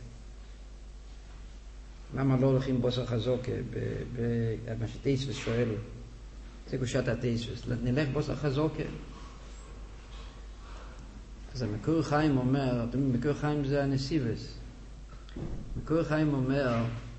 למה לא הולכים בוסר חזוקה? מה שטייסוס שואל, זה קושת הטייסוס, נלך בוסר חזוקה? אז המקור חיים אומר, מקור חיים זה הנסיבס. מקור חיים אומר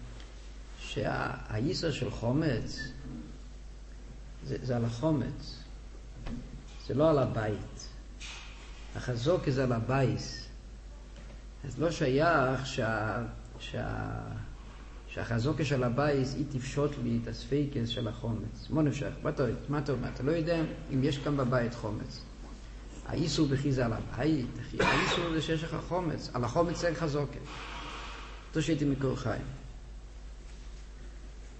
שהיסר של חומץ זה, זה על החומץ. זה לא על הבית. החזוק זה על הבייס. אז לא שייך שה, שה, שהחזוק של הבייס היא תפשוט לי את הספיקס של החומץ. מה נפשך? מה אתה, מה אתה אומר? אתה לא יודע אם יש כאן בבית חומץ. האיסור בכי זה על הבית. האיסור זה שיש לך חומץ. על החומץ אין חזוק. אותו שהייתי מקור חיים.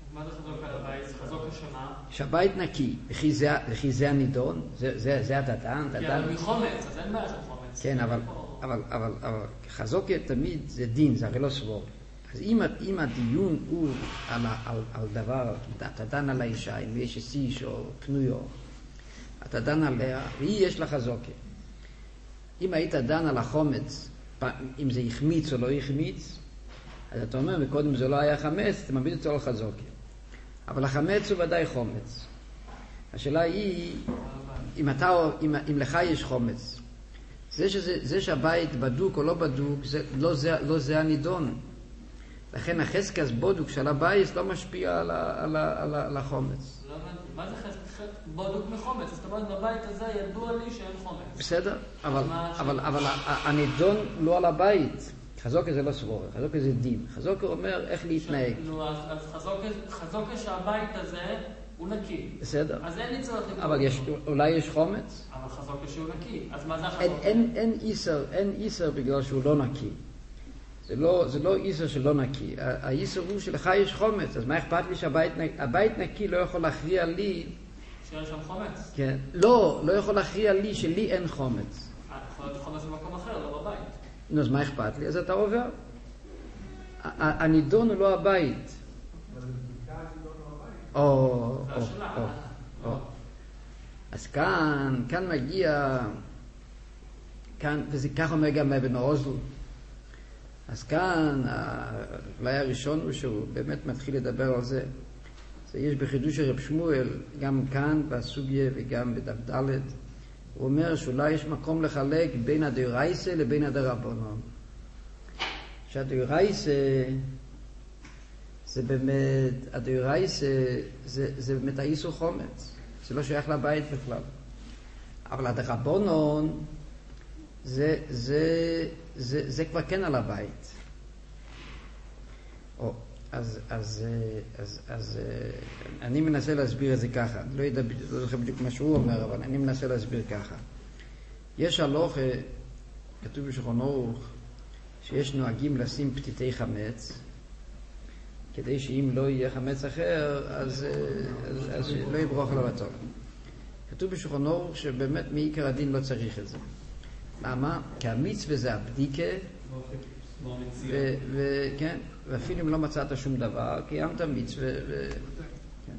מה זה חזוק על הבית? חזוק השמה? שהבית נקי, וכי זה, וכי זה הנידון, זה, זה, זה הדתן, כי דתן. אבל מחומץ, אז אין בעיה של חומץ. כן, אבל, אבל, אבל, אבל חזוקה תמיד זה דין, זה הרי לא סבור. אז אם, אם הדיון הוא על, על, על דבר, אתה דן על האישה, אם יש איש או פנויו, אתה דן עליה, והיא יש לה חזוקה. אם היית דן על החומץ, אם זה החמיץ או לא החמיץ, אז אתה אומר, מקודם זה לא היה חמץ, אתה מביא אותו על חזוקה. אבל החמץ הוא ודאי חומץ. השאלה היא, אם, אתה, אם, אם לך יש חומץ, זה, שזה, זה שהבית בדוק או לא בדוק, זה, לא, זה, לא זה הנידון. לכן החזקס בודוק של הבית לא משפיע על, ה, על, ה, על, ה, על החומץ. לא, מה זה חזקס בודוק מחומץ? זאת אומרת, בבית הזה ידוע לי שאין חומץ. בסדר, אבל, אבל, אבל הנידון לא על הבית. חזוקה זה לא סבור, חזוקה זה דין. חזוקה אומר איך להתנהג. נו, אז, אז חזוקה, חזוקה שהבית הזה הוא נקי. בסדר. אז אין לי צורך לבדוק. אבל יש, אולי יש חומץ? אבל חזוקה שהוא נקי. אז מה זה החזוקה? אין, אין, אין איסר, אין איסר בגלל שהוא לא נקי. זה לא, זה לא איסר שלא נקי. האיסר הוא שלך יש חומץ, אז מה אכפת לי שהבית נקי? הבית נקי לא יכול להכריע לי... שיש שם חומץ? כן. לא, לא יכול להכריע לי שלי אין חומץ. יכול להיות חומץ במקום אחר, לא בבית. נו, אז מה אכפת לי? אז אתה עובר. הנידון הוא לא הבית. או, או, או, או. אז כאן, כאן מגיע, כאן, וזה כך אומר גם אבן עוזל. אז כאן, אולי הראשון הוא שהוא באמת מתחיל לדבר על זה. זה יש בחידוש הרב שמואל, גם כאן בסוגיה וגם בדף ד', הוא אומר שאולי יש מקום לחלק בין הדאורייסה לבין הדרבנן. שהדאורייסה זה באמת, הדאורייסה זה, זה באמת האיסור חומץ. זה לא שייך לבית בכלל. אבל הדרבנן זה, זה, זה, זה כבר כן על הבית. או, אז, אז, אז, אז, אני מנסה להסביר את זה ככה. לא יודע, לא זוכר בדיוק מה שהוא אומר, אבל אני מנסה להסביר ככה. יש הלוכה, כתוב בשולחן ערוך, שיש נוהגים לשים פתיתי חמץ, כדי שאם לא יהיה חמץ אחר, אז, אז, אז לא יברוך עליו הטוב. כתוב בשולחן ערוך שבאמת מעיקר הדין לא צריך את זה. למה? כי המצווה זה הבדיקה, וכן, ואפילו אם לא מצאת שום דבר, קיימת מצווה. ו... כן.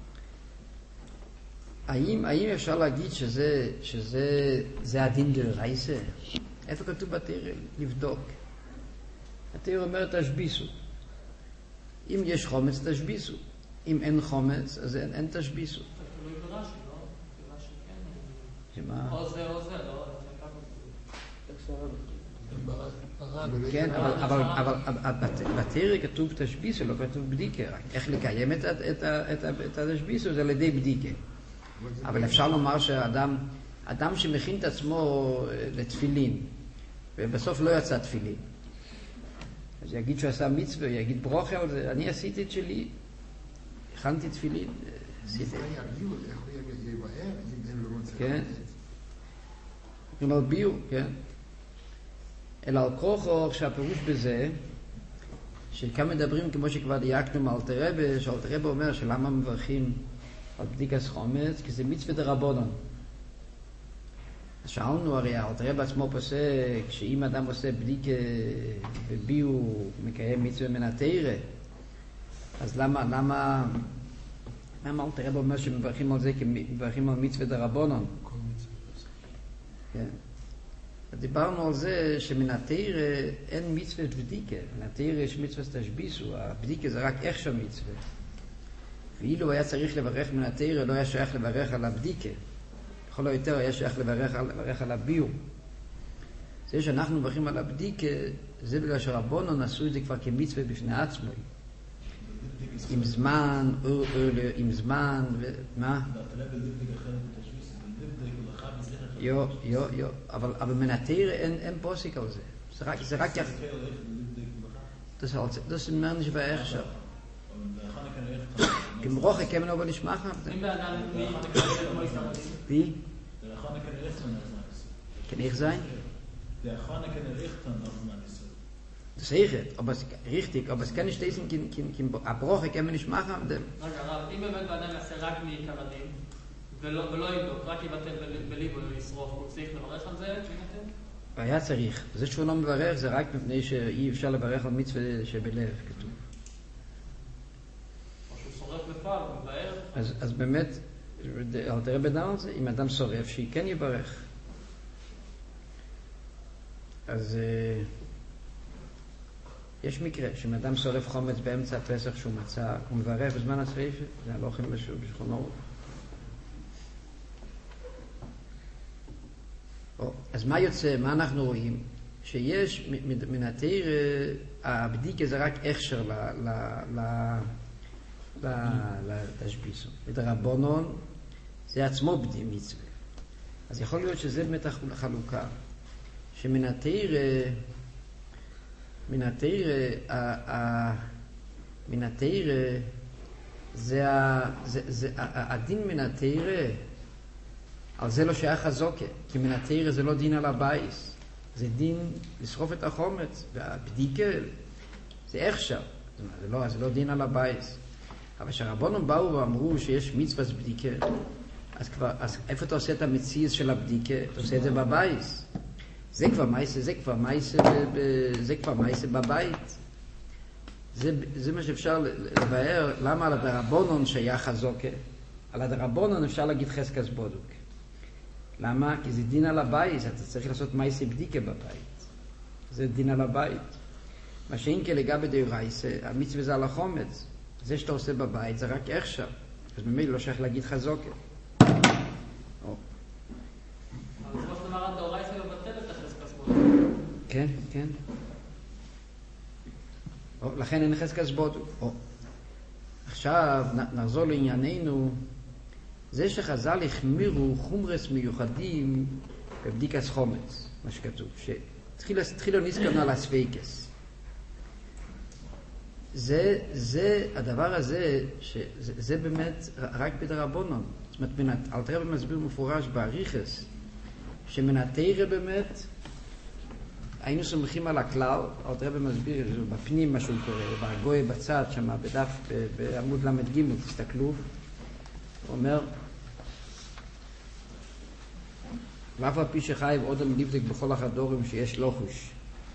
האם, האם אפשר להגיד שזה, שזה, זה הדין דאורייסה? איפה כתוב בתורה? לבדוק. התורה אומרת תשביסו. אם יש חומץ, תשביסו. אם אין חומץ, אז אין, אין תשביסו. תלוי ברש"י, לא? ברש"י כן. שמה? או זה או זה, לא? כן, אבל בתורה כתוב תשביסו, לא כתוב בדיקה. איך לקיים את התשביסו זה על ידי בדיקה. אבל אפשר לומר שאדם, אדם שמכין את עצמו לתפילין, ובסוף לא יצא תפילין, אז יגיד שהוא עשה מצווה, יגיד ברוכה על זה, אני עשיתי את שלי, הכנתי תפילין, עשיתי. כן. כלומר ביור, כן. אלא על כוחו שהפירוש בזה, שכאן מדברים כמו שכבר דייקנו מאלתר רבי, שאלתר רבי אומר שלמה מברכים על בדיקת חומץ, כי זה מצווה דרבנן. אז שאלנו הרי, אלתר רבי עצמו פוסק, שאם אדם עושה בדיקה וביור מקיים מצווה מן התורה, אז למה, למה, למה אלתר רבי אומר שמברכים על זה כי מברכים על מצווה דרבנן? כן. דיברנו על זה שמן התורה אין מצווה בדיקה. מן התורה יש מצווה תשביסו, הבדיקה זה רק איך שם מצווה. ואילו היה צריך לברך מן התורה, לא היה שייך לברך על הבדיקה. בכל היותר היה שייך לברך על, לברך על הביור. זה שאנחנו מברכים על הבדיקה, זה בגלל שרבונן עשו את זה כבר כמצווה בפני עצמו. עם זמן, או, או, עם זמן, ומה? יו, יו, יו, אבל, אבל מן התורה אין, אין פוסק על זה. זה רק, זה רק יח... Das ist das ist man nicht bei Erscher. Gemroche kann man aber nicht machen. Wie? Kann ich sein? Das ist aber es richtig, aber es kann nicht lesen, kein kein kein Abbruch kann man nicht machen. רגע, הרב, אם באמת באדם יעשה רק מעיקר הדין, ולא ולא יבדוק, רק יבטל בליבו וישרוף, הוא צריך לברך על זה, מבחינתכם? היה צריך. זה שהוא לא מברך, זה רק מפני שאי אפשר לברך על מצווה שבלב, כתוב. או שהוא שורף בפועל, הוא מבאר. אז, אז באמת, אל תראה בדם על זה, אם אדם שורף, שהיא כן יברך. אז יש מקרה, שאם אדם שורף חומץ באמצע הפסח שהוא מצא, הוא מברך בזמן השריפה, זה הלוחם בשכונו. אז מה יוצא, מה אנחנו רואים? שיש מן התיר, הבדיקה זה רק הכשר לתשביסו. ודרבנון זה עצמו בדי מצווה. אז יכול להיות שזה באמת החלוקה. שמן התיר, מן התיר, מן התיר, זה הדין מן התיר, על זה לא שייך הזוקה, כי מן התיר זה לא דין על הבייס, זה דין לשרוף את החומץ, והבדיקה זה איך שם, זה לא, זה לא דין על הבייס. אבל כשהרבונים באו ואמרו שיש מצווה בדיקה, אז כבר, אז איפה אתה עושה את המציאות של הבדיקה? אתה עושה את זה בבייס. זה כבר מייסה, זה כבר מייסה, זה כבר מייסה בבית. זה, זה מה שאפשר לבאר, למה על הדרבנון שייך הזוקה? על הדרבנון אפשר להגיד חזקת בודוק. למה? כי זה דין על הבית, אתה צריך לעשות מייסה בדיקה בבית. זה דין על הבית. מה שאין כלגבי דאורייסה, המצווה זה על החומץ. זה שאתה עושה בבית זה רק עכשיו. אז ממילא לא שייך להגיד חזוקה. אבל זה מה שאומר הדאורייסה לבטל את החזקת בודוק. כן, כן. לכן אין חזקת בודוק. עכשיו נחזור לענייננו. זה שחז"ל החמירו חומרס מיוחדים בבדיקת חומץ, מה שכתוב, שתחילו נסקרנו על הספיקס. זה, זה, הדבר הזה, שזה, זה באמת רק בדרבנן. זאת אומרת, מן, אלתר רבי מסביר מפורש באריכס, שמן התורה באמת, היינו סומכים על הכלל, אלתר רבי מסביר, בפנים מה שהוא קורא, בגוי בצד, שמה בדף, בעמוד למד ג' תסתכלו, הוא אומר, ואף על פי שחייב אודם לבדק בכל החדורים שיש לוחש.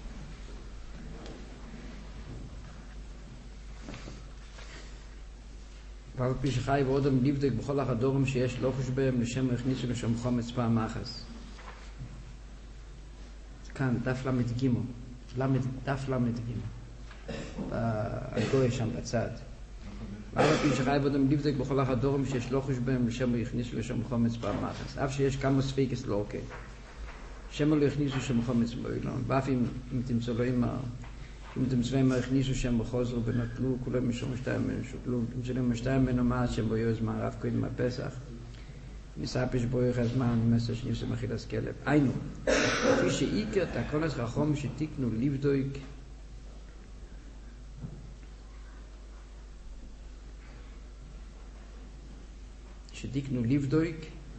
ואף על פי שחייב אודם לבדק בכל החדורים שיש לוחש בהם, לשם הכניסו לשם חומץ פעם אחס. כאן, דף למד ג' דף למד ג' הגוי שם בצד. ואף על פי שחייב אדם לבדק בכל החדורים שיש לוחש בהם, לשם הכניסו לשם חומץ פעם אחס. אף שיש כמה ספיקס לא אוקיי. שם לא הכניסו לשם חומץ באילון. ואף אם תמצאו לו אימא, אם תמצאו מה הכניסו שם בחוזרו ונטלו, כולם משום שתיים ממנו שותלו, תמצאו משתיים ממנו מה שם בו יוז מערב קודם הפסח. ניספש בו יחד זמן, מסר שניסו מחילס כלב. היינו, כפי שאיקר תקונס רחום שתיקנו לבדוק, שתיקנו לבדוק,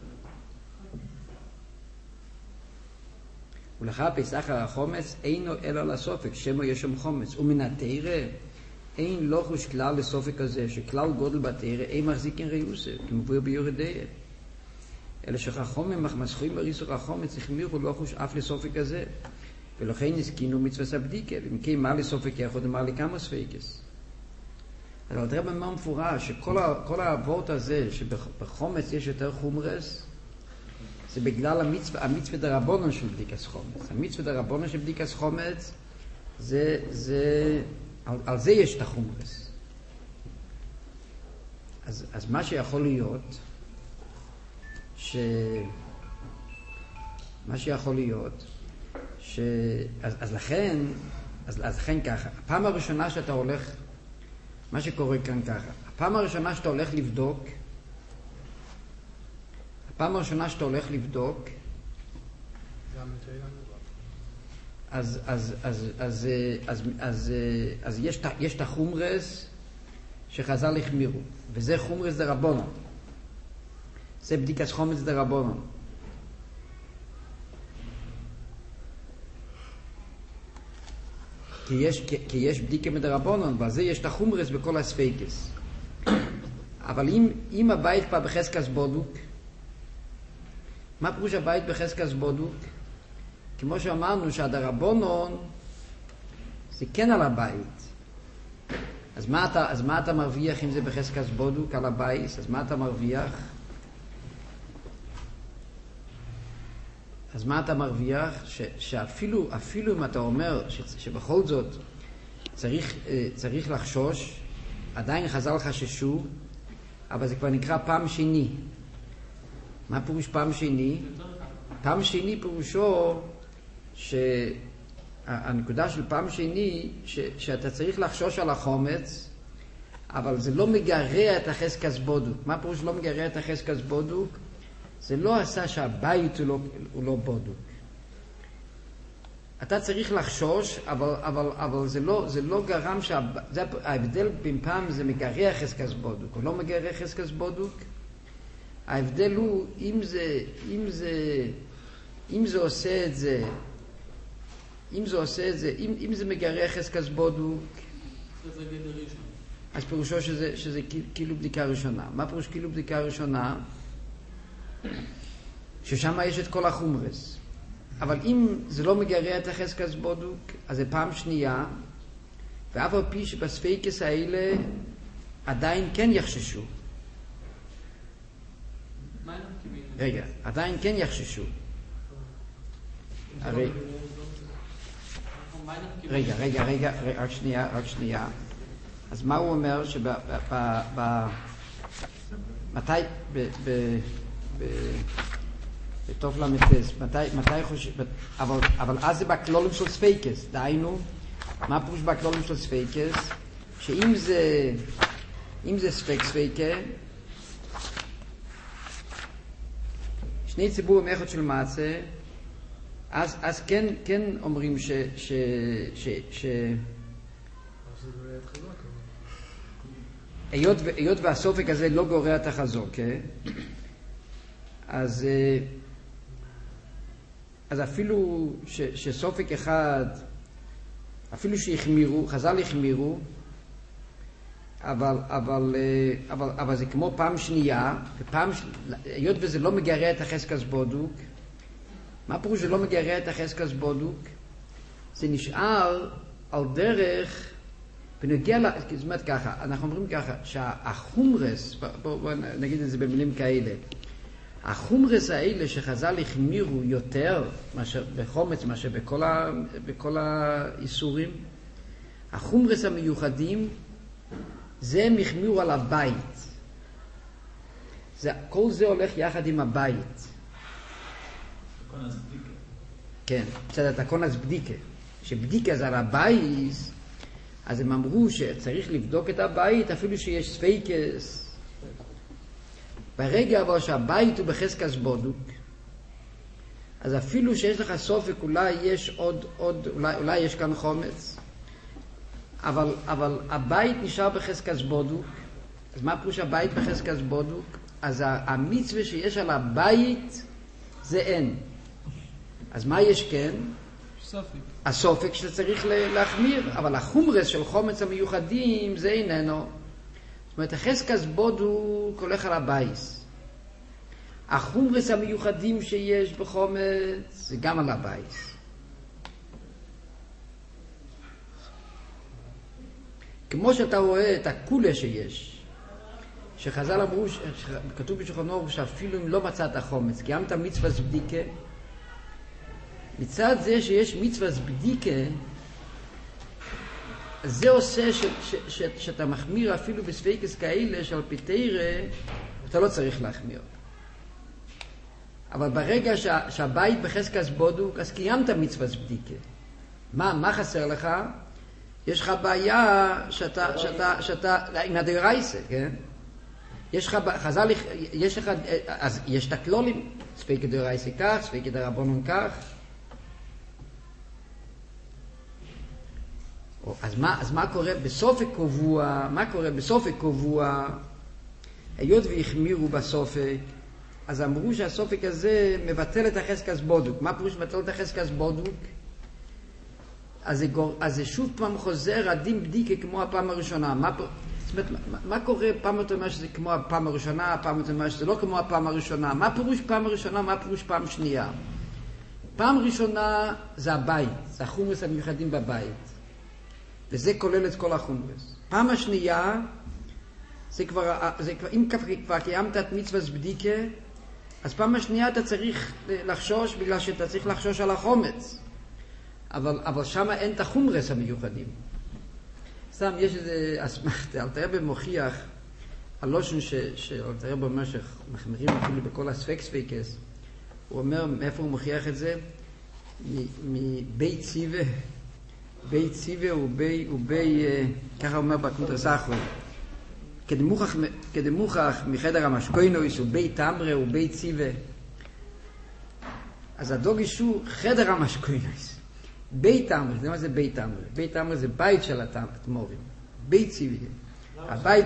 ולחפש אחר החומץ אינו אלא לסופק, שמו יש שם חומץ. ומן התורה אין לוחש כלל לסופק הזה, שכלל גודל בתורה אין מחזיקין ריוסה, כמובן ביורדיה. אלא שחכמים מחמסחים בריסוך החומץ, החמירו לוחש אף לסופק הזה. ולכן נסקינו מצווה סבדיקה, ומכי מה לסופק יחוד אמר לי כמה ספיקס. אבל תראה במה מפורש, שכל העבוד הזה, שבחומץ יש יותר חומרס, זה בגלל המצווה, המצווה דרבנן של בדיקת חומץ. המצווה דרבנן של בדיקת חומץ, זה, זה, על, על זה יש את החומרס. אז, אז מה שיכול להיות, ש... מה שיכול להיות, ש... אז, אז לכן, אז, אז לכן ככה, הפעם הראשונה שאתה הולך, מה שקורה כאן ככה, הפעם הראשונה שאתה הולך לבדוק, הפעם הראשונה שאתה הולך לבדוק, אז, אז, אז, אז, אז, אז, אז יש, יש את החומרס שחז"ל החמירו, וזה חומרס דרבנן. זה בדיקת חומץ דרבנן. כי יש, כי, כי יש בדיקה מדרבנן, ועל זה יש את החומרס בכל הספקס. אבל אם, אם הבית כבר בחזקת בודוק, מה פירוש הבית בחזקת בודוק? כמו שאמרנו שהדרבנן זה כן על הבית. אז מה אתה, אז מה אתה מרוויח אם זה בחזקת בודוק על הבית? אז מה אתה מרוויח? אז מה אתה מרוויח? ש, שאפילו, אפילו אם אתה אומר ש, שבכל זאת צריך, צריך לחשוש, עדיין חז"ל חששו, אבל זה כבר נקרא פעם שני. מה פירוש פעם שני? פעם שני פירושו שהנקודה של פעם שני, ש, שאתה צריך לחשוש על החומץ, אבל זה לא מגרע את החזקת בודוק. מה פירוש לא מגרע את החזקת בודוק? זה לא עשה שהבית הוא לא, הוא לא בודוק. אתה צריך לחשוש, אבל, אבל, אבל זה לא, זה לא גרם שה... זה ההבדל בין פעם זה מגרע חזקת בודוק, או לא מגרע חזקת בודוק. ההבדל הוא, אם זה, אם זה, אם זה עושה את זה, אם זה עושה את זה, אם, אם זה מגרע חזקת בודוק, זה גדר ראשון. אז פירושו שזה, שזה כאילו בדיקה ראשונה. מה פירוש כאילו בדיקה ראשונה? ששם יש את כל החומרס. אבל אם זה לא מגרע את החזקת בודוק, אז זה פעם שנייה, ואף על פי שבספקס האלה עדיין כן יחששו. מה אנחנו כיוונים? רגע, עדיין כן יחששו. הרי... מה אנחנו כיוונים? רגע, רגע, רגע, רק שנייה, רק שנייה. אז מה הוא אומר שב... ב... ב... מתי... ב... ב... ב... בטוב למתס, מתי, מתי חושב... אבל, אבל אז זה בכלולים של ספקס. דהיינו, מה פירוש בכלולים של ספקס? שאם זה... אם זה ספק ספקה, שני ציבורים אחד של מעשה, אז, אז כן, כן אומרים ש... ש... ש... ש... היות, היות והסופק הזה לא גורע את החזוק, אז, אז אפילו ש, שסופק אחד, אפילו שהחמירו, חז"ל החמירו, אבל, אבל, אבל, אבל זה כמו פעם שנייה, ופעם, היות וזה לא מגרע את החזקת בודוק, מה פירוש שלא מגרע את החזקת בודוק? זה נשאר על דרך, ונגיע, לה, זאת אומרת ככה, אנחנו אומרים ככה, שהחומרס, בואו בוא, נגיד את זה במילים כאלה, החומרס האלה שחז"ל החמירו יותר מאשר בחומץ, מאשר בכל, ה, בכל האיסורים, החומרס המיוחדים, זה הם החמירו על הבית. זה, כל זה הולך יחד עם הבית. קונס בדיקה. כן, בסדר, את קונס בדיקה. שבדיקה זה על הבית, אז הם אמרו שצריך לבדוק את הבית אפילו שיש ספקס. ברגע אבל שהבית הוא בחזקת בודוק, אז אפילו שיש לך סופק, אולי יש עוד, עוד אולי, אולי יש כאן חומץ, אבל, אבל הבית נשאר בחזקת בודוק. אז מה פירוש הבית בחזקת בודוק? אז המצווה שיש על הבית זה אין. אז מה יש כן? סופק. הסופק שצריך להחמיר, אבל החומרס של חומץ המיוחדים זה איננו. זאת אומרת, החזקת בודוק הולך על הבייס. החומרס המיוחדים שיש בחומץ זה גם על הבייס. כמו שאתה רואה את הכולה שיש, שחז"ל אמרו, כתוב בשולחן אורוך, שאפילו אם לא מצאת חומץ, קיימת מצווה בדיקה, מצד זה שיש מצווה בדיקה, זה עושה ש, ש, ש, שאתה מחמיר אפילו בספקס כאלה שעל פי תורה אתה לא צריך להחמיר. אבל ברגע שה, שהבית בחזקת בודוק, אז קיימת מצווה בדיקה. מה, מה חסר לך? יש לך בעיה שאתה, שאתה, שאתה, עם הדרייסה, כן? יש לך, חז"ל, יש לך, אז יש את הכלולים, ספקת דרייסה כך, ספקת דרבנן כך. אז מה, אז מה קורה בסופק קבוע? מה קורה בסופק קבוע? היות והחמירו בסופק, אז אמרו שהסופק הזה מבטל את החזקת בודוק. מה פירוש מבטל את החזקת בודוק? אז זה, גור, אז זה שוב פעם חוזר הדין בדיקה כמו הפעם הראשונה. מה, זאת אומרת, מה, מה קורה פעם אתה אומר שזה כמו הפעם הראשונה, פעם אתה אומר שזה לא כמו הפעם הראשונה? מה פירוש פעם הראשונה, מה פירוש פעם שנייה? פעם ראשונה זה הבית, זה החומרס המיוחדים בבית. וזה כולל את כל החומרס. פעם השנייה, זה כבר, זה כבר, אם כבר קיימת את מצוות בדיקה, אז פעם השנייה אתה צריך לחשוש, בגלל שאתה צריך לחשוש על החומץ. אבל, אבל שם אין את החומרס המיוחדים. סתם, יש איזה אסמכתה, אלתר רבי מוכיח, הלושן שאלתר רבי אומר שמחמירים אפילו בכל הספק ספקס, הוא אומר, מאיפה הוא מוכיח את זה? מבית ציווה, בית ציווה הוא בי, הוא בי, ככה אומר בקונטרס האחרון, כדמוכח, כדמוכח מחדר המשכוינויס הוא בית תמרה, הוא בית ציווה. אז הדוגש הוא חדר המשכוינויס. בית תמרה, זה מה זה בית תמרה? בית תמרה זה בית של התמורים. בית ציווה. הבית...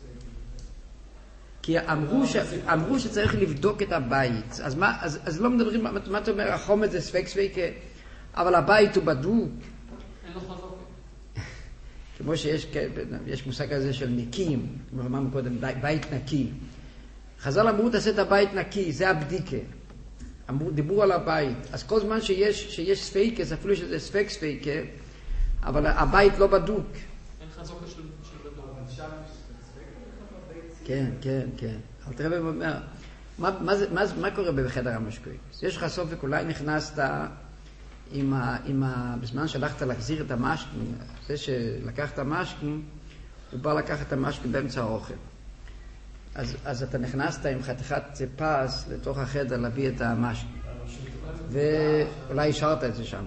כי אמרו, ש... אמרו שצריך לבדוק את הבית. אז, מה, אז, אז לא מדברים, מה, מה אתה אומר, החומץ זה ספק ספק, אבל הבית הוא בדוק. אין לו חזוק. כמו שיש יש מושג הזה של נקים, כמו אמרנו קודם, בית נקי. חז"ל אמרו, תעשה את הבית נקי, זה הבדיקה. אמרו, דיברו על הבית. אז כל זמן שיש, שיש ספקס, אפילו שזה ספק ספקה, אבל הבית לא בדוק. אין חזוק של בדוק. כן, כן, כן. אבל תראה אומר, מה, מה, זה, מה, מה קורה בחדר המשקוי? יש לך סופק, אולי נכנסת עם ה, עם ה, בזמן שהלכת להחזיר את המשקים, זה שלקח את המשקים, הוא בא לקחת את המשקים באמצע האוכל. אז, אז אתה נכנסת עם חתיכת פס לתוך החדר להביא את המשקים. ואולי השארת את זה שם.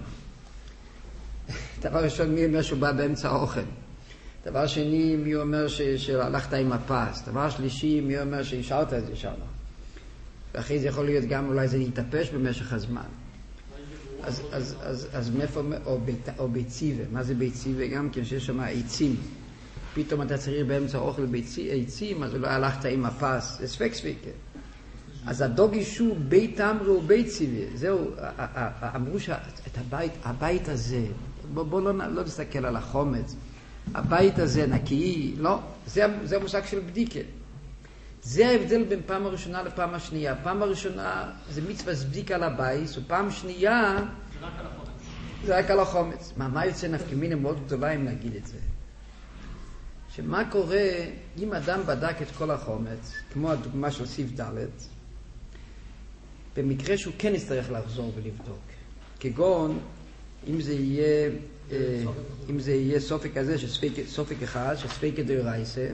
דבר ראשון, מי אומר שהוא בא באמצע האוכל? דבר שני, מי אומר ש, שהלכת עם הפס? דבר שלישי, מי אומר שהשארת את זה שם? ואחרי זה יכול להיות גם אולי זה יתאפש במשך הזמן. אז, אז, אז, אז מאיפה, או, בית, או ביציבה, מה זה ביציבה? גם כן שיש שם עצים. פתאום אתה צריך באמצע אוכל עצים, אז לא הלכת עם הפס, זה ספק ספק. אז הדוגי שהוא בית אמרו ובית ציווה, זהו, אמרו שאת הבית, הבית הזה, בוא, בוא לא, לא נסתכל על החומץ, הבית הזה נקי, לא, זה, זה המושג של בדיקה. זה ההבדל בין פעם הראשונה לפעם השנייה. פעם הראשונה זה מצווה בדיקה על הבית, ופעם שנייה זה רק על החומץ. זה רק על החומץ. מה, מה יוצא נפקמינה מאוד גדולה אם נגיד את זה? שמה קורה אם אדם בדק את כל החומץ, כמו הדוגמה של סיף ד', במקרה שהוא כן יצטרך לחזור ולבדוק. כגון, אם זה יהיה, אה, אם זה יהיה סופק כזה, סופק אחד, שספק דאורייסה,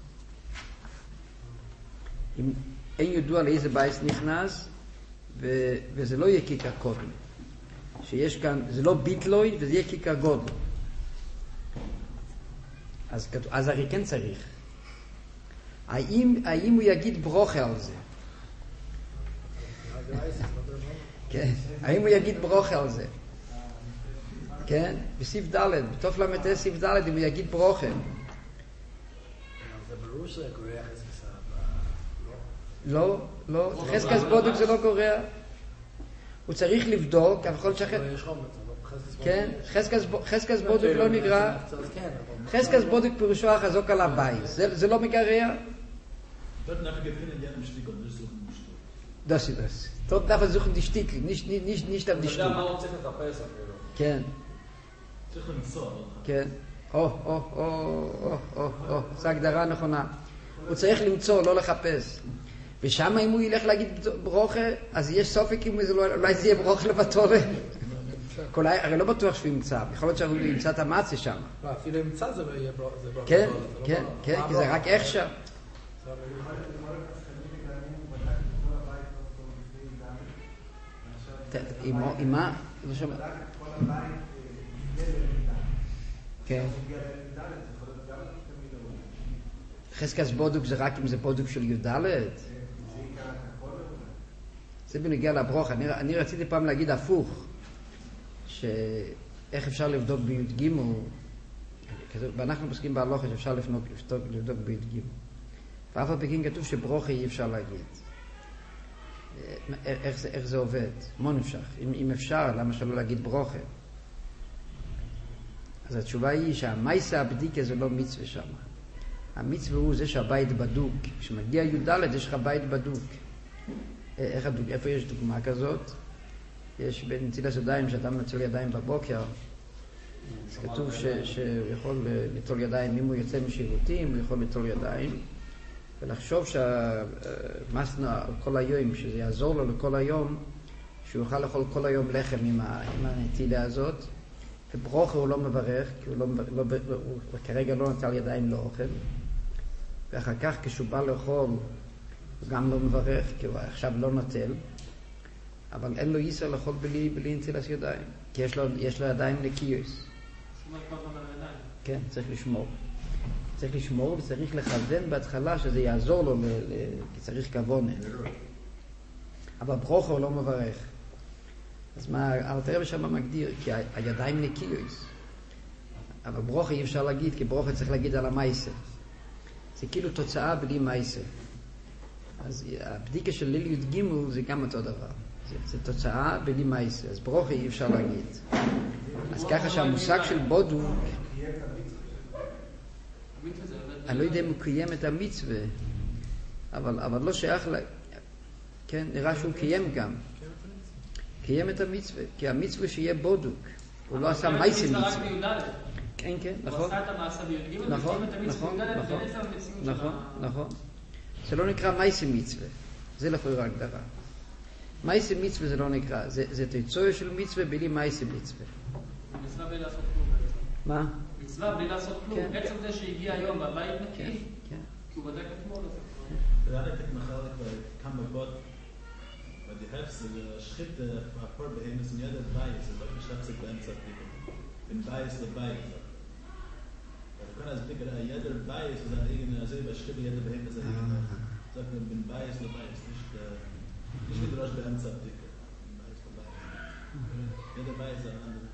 אם אין ידוע לאיזה בית נכנס, ו, וזה לא יהיה כיכר קודם. שיש כאן, זה לא ביטלוי, וזה יהיה כיכר גודל. אז, אז הרי כן צריך. האם, האם הוא יגיד ברוכה על זה? כן, האם הוא יגיד ברוכה על זה? כן, בסיף ד', בתוף למתי סיף ד', אם הוא יגיד ברוכה. זה ברור שזה קורא חסקס לא, לא, חסקס בודוק זה לא קורא. הוא צריך לבדוק, אבל יכול לשחט. כן, חסקס בודוק לא נגרע. חסקס בודוק פירושו החזוק על הבית. זה לא מגרע? Dort nachher gefunden ja im Stieg und nicht suchen musst du. Das ist das. Dort darf er suchen die Stickel, nicht nicht nicht nicht auf die Stuhl. מה הוא צריך לחפש אפילו? כן. צריך למצוא. כן. או, או, או, או, או, או, זו הגדרה נכונה. הוא צריך למצוא, לא לחפש. ושם אם הוא ילך להגיד ברוכה, אז יש סופק אם זה לא, אולי זה יהיה ברוכה לבטורה. הרי לא בטוח שהוא ימצא, יכול להיות שהוא ימצא את המצה שם. אפילו ימצא זה יהיה ברוכה. כן, כן, כן, כי זה רק איך שם. עם מה? לא שומע. כן. חזקס בודוק זה רק אם זה בודוק של י"ד? זה בנגיע לברוכה. אני, אני רציתי פעם להגיד הפוך, שאיך אפשר לבדוק בי"ג, ואנחנו פוסקים בהלוכה שאפשר לבדוק, לבדוק בי"ג. ואף על פי כן כתוב שברוכה אי אפשר להגיד. איך זה, איך זה עובד? מה נפשך? אם, אם אפשר, למה שלא להגיד ברוכה? אז התשובה היא שהמייסה הבדיקה זה לא מצווה שם. המצווה הוא זה שהבית בדוק. כשמגיע י"ד יש לך בית בדוק. איך הדוק, איפה יש דוגמה כזאת? יש בנטילת ידיים, שאדם נוטל ידיים בבוקר, אז כתוב ש, שהוא יכול ליטול ידיים, אם הוא יוצא משירותים, הוא יכול ליטול ידיים, ולחשוב שהמסנה כל היום, שזה יעזור לו לכל היום, שהוא יוכל לאכול כל היום לחם עם, ה, עם הנטילה הזאת, וברוכה הוא לא מברך, כי הוא, לא, לא, הוא, הוא כרגע לא נטל ידיים לאוכל, ואחר כך כשהוא בא לאכול, הוא גם לא מברך, כי הוא עכשיו לא נטל, אבל אין לו איסר לאכול בלי, בלי נטילת ידיים, כי יש לו, יש לו ידיים נקיות. כן, צריך לשמור. צריך לשמור וצריך לכוון בהתחלה שזה יעזור לו, ל, ל, כי צריך כוונה. אבל ברוכה הוא לא מברך. אז מה, אלתר רבי שם מגדיר? כי ה, הידיים נקיות. אבל ברוכה אי אפשר להגיד, כי ברוכה צריך להגיד על המייסה. זה כאילו תוצאה בלי מייסה. אז הבדיקה של ליל י' ג' זה גם אותו דבר. זה, זה תוצאה בלי מייסה. אז ברוכה אי אפשר להגיד. אז ככה שהמושג של בודוק, אני לא יודע אם הוא קיים את המצווה, אבל, אבל לא שייך לה, כן, נראה שהוא קיים גם. קיים את המצווה, כי המצווה שיהיה בודוק. הוא לא עשה מייסה מצווה. כן, כן, נכון. הוא עשה את המעשה בי"ג, נכון, נכון, נכון, נכון. זה לא נקרא מייסה מצווה. זה לכאורה הגדרה. מייסה מצווה זה לא נקרא. זה, זה תוצאה של מצווה בלי מייסה מצווה. מצווה בלי לעשות כלום. מה? מצווה בלי לעשות כלום. עצם זה שהגיע היום בבית נקי, כי הוא בדק אתמול. Gerade kriegt man gerade bei Kammerbot, weil die Hälfte der Schritte vor Beheben ist und jeder dabei ist, und wirklich schafft sich beim Zertigen. Wenn bei ist dabei. Weil du kannst als Blick, jeder dabei ist, und dann irgendeine selber Schritte, jeder Beheben ist irgendeine. Sagt man, wenn bei ist dabei, ist nicht nicht wie der Rosh beim Zertigen. Wenn bei ist dabei. Jeder dabei ist ein anderer.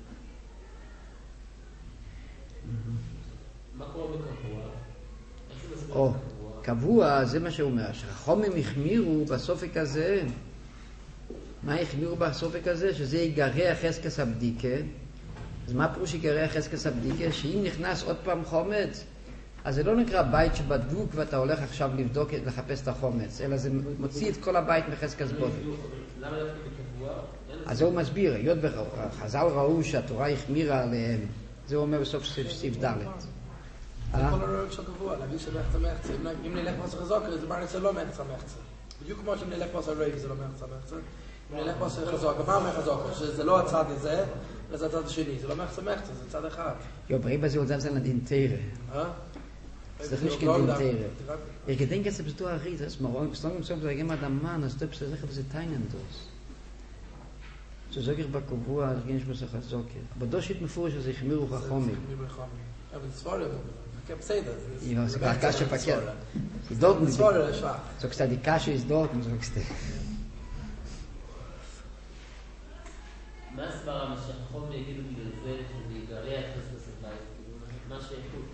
מה קורה בקבוע? או, קבוע, זה מה שהוא אומר, שהחומים החמירו בסופק הזה. מה החמירו בסופק הזה? שזה יגרה חזקס הבדיקה. אז מה פירוש יגרה חזקס הבדיקה? שאם נכנס עוד פעם חומץ, אז זה לא נקרא בית שבדוק ואתה הולך עכשיו לבדוק, לחפש את החומץ, אלא זה מוציא את כל הבית מחזקס בודק. למה דווקא בקבוע? אז הוא מסביר, היות בחז"ל ראו שהתורה החמירה עליהם, זה הוא אומר בסוף סעיף ד'. זה כל הרעיון של קבוע, להגיד שמחצה מחצה. אם נלך פסח חזוקה, זה ברנס לא מחצה מחצה. בדיוק כמו שאם נלך פסח רעי, זה לא מחצה מחצה. אם נלך פסח חזוקה, מה מחזוקה? שזה לא הצד הזה, זה הצד השני. זה לא מחצה מחצה, זה צד אחד. Jo, aber eben sie wollen in den Tiere. אה? Das ist nicht in den Tiere. Ich gedenke, es ist so ein Ried, das ist mal, es ist noch so, dass jemand am Mann, das ist so, dass sie teilen das. So sage ich bei Kavua, das geht nicht mehr so Chazoke. Aber da steht mir vor, dass ich mir auch Chachomim. Aber das war ja, ich habe gesagt, das Ja, es ist gar Kasche verkehrt. Sie dort nicht. das war ja schwach. Sagst du, die Kasche ist dort, und sagst du. מה הסברה שהחום יגידו בגלל זה שזה יגרע חזקס הבית? מה שייכות?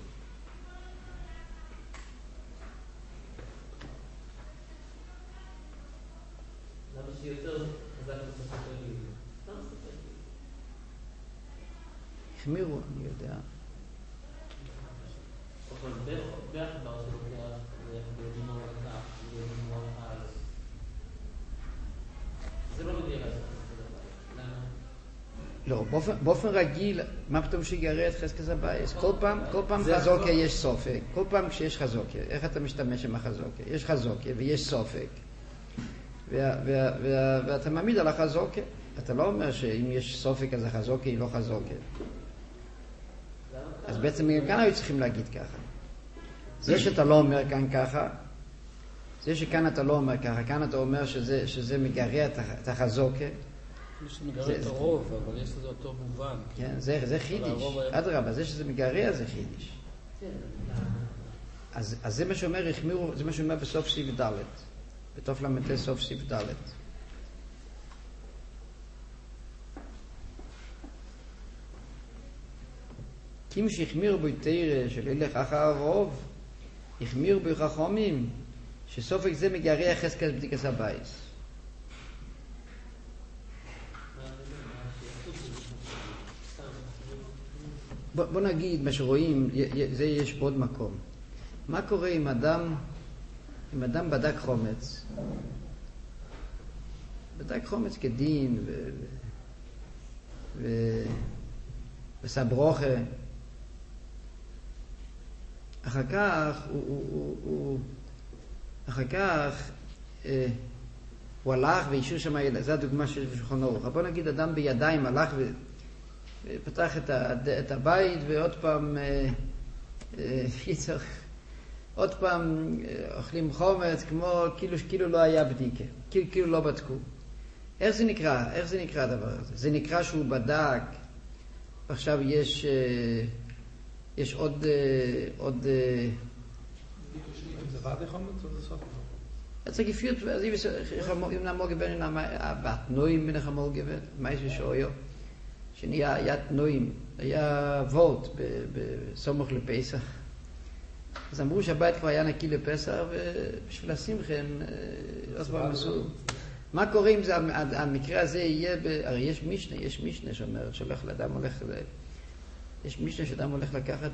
למה שיותר חזק בסופו של יום? למה סופו של יום? החמירו, אני יודע. אבל באחבר שלוקח, זה בדימור לקח, זה בדימור על. זה לא בדיוק חזקס הבית. למה? לא, באופן, באופן רגיל, מה פתאום שיגרה את חזקס הבייס? כל פעם, כל פעם חזוקיה יש סופק. כל פעם כשיש חזוקיה, איך אתה משתמש עם החזוקיה? יש חזוקיה ויש סופק. וה, וה, וה, ואתה מעמיד על החזוקיה. אתה לא אומר שאם יש סופק אז החזוקיה היא לא חזוקיה. אז בעצם כאן היו צריכים להגיד ככה. זה שאתה לא אומר כאן ככה, זה שכאן אתה לא אומר ככה, כאן אתה אומר שזה, שזה מגרה את החזוקיה. יש מגרה את הרוב, אבל יש לזה אותו מובן. כן, זה, זה חידיש. אדרבה, זה שזה מגרה זה חידיש. אז, אז זה מה שאומר, החמירו, זה מה שאומר בסוף סעיף ד', בתוף למתי סוף סעיף ד'. כי אם שהחמירו בו תרא של ילך אחר הרוב, החמירו בו חכמים, שסופק זה מגרה חזקס בדיקס הבייס. בוא, בוא נגיד, מה שרואים, זה יש בעוד מקום. מה קורה אם אדם, אם אדם בדק חומץ, בדק חומץ כדין, ו... ו... ועשה ברוכה, אחר כך הוא, הוא, הוא, הוא אחר כך אה, הוא הלך ואישור שם, זו הדוגמה של שולחן אורך. בוא נגיד אדם בידיים הלך ופתח את, ה, את הבית ועוד פעם אה, אה, עוד פעם אה, אוכלים חומץ כמו כאילו, כאילו לא היה בדיקה, כאילו, כאילו לא בדקו. איך זה נקרא? איך זה נקרא הדבר הזה? זה נקרא שהוא בדק, עכשיו יש אה, יש עוד אה, עוד אה, זה ועדי חומץ או זה סוף? אז geführt, also ich habe im Namen gewesen, aber neun bin ich einmal gewesen, meistens schon ja. שנהיה יד נועים, היה וורט בסמוך לפסח. אז אמרו שהבית כבר היה נקי לפסח, ובשביל השמחה הם לא פעם עשו. מה קורה אם המקרה הזה יהיה, הרי יש משנה, יש משנה שאומרת שהולך לאדם הולך, יש משנה שאדם הולך לקחת,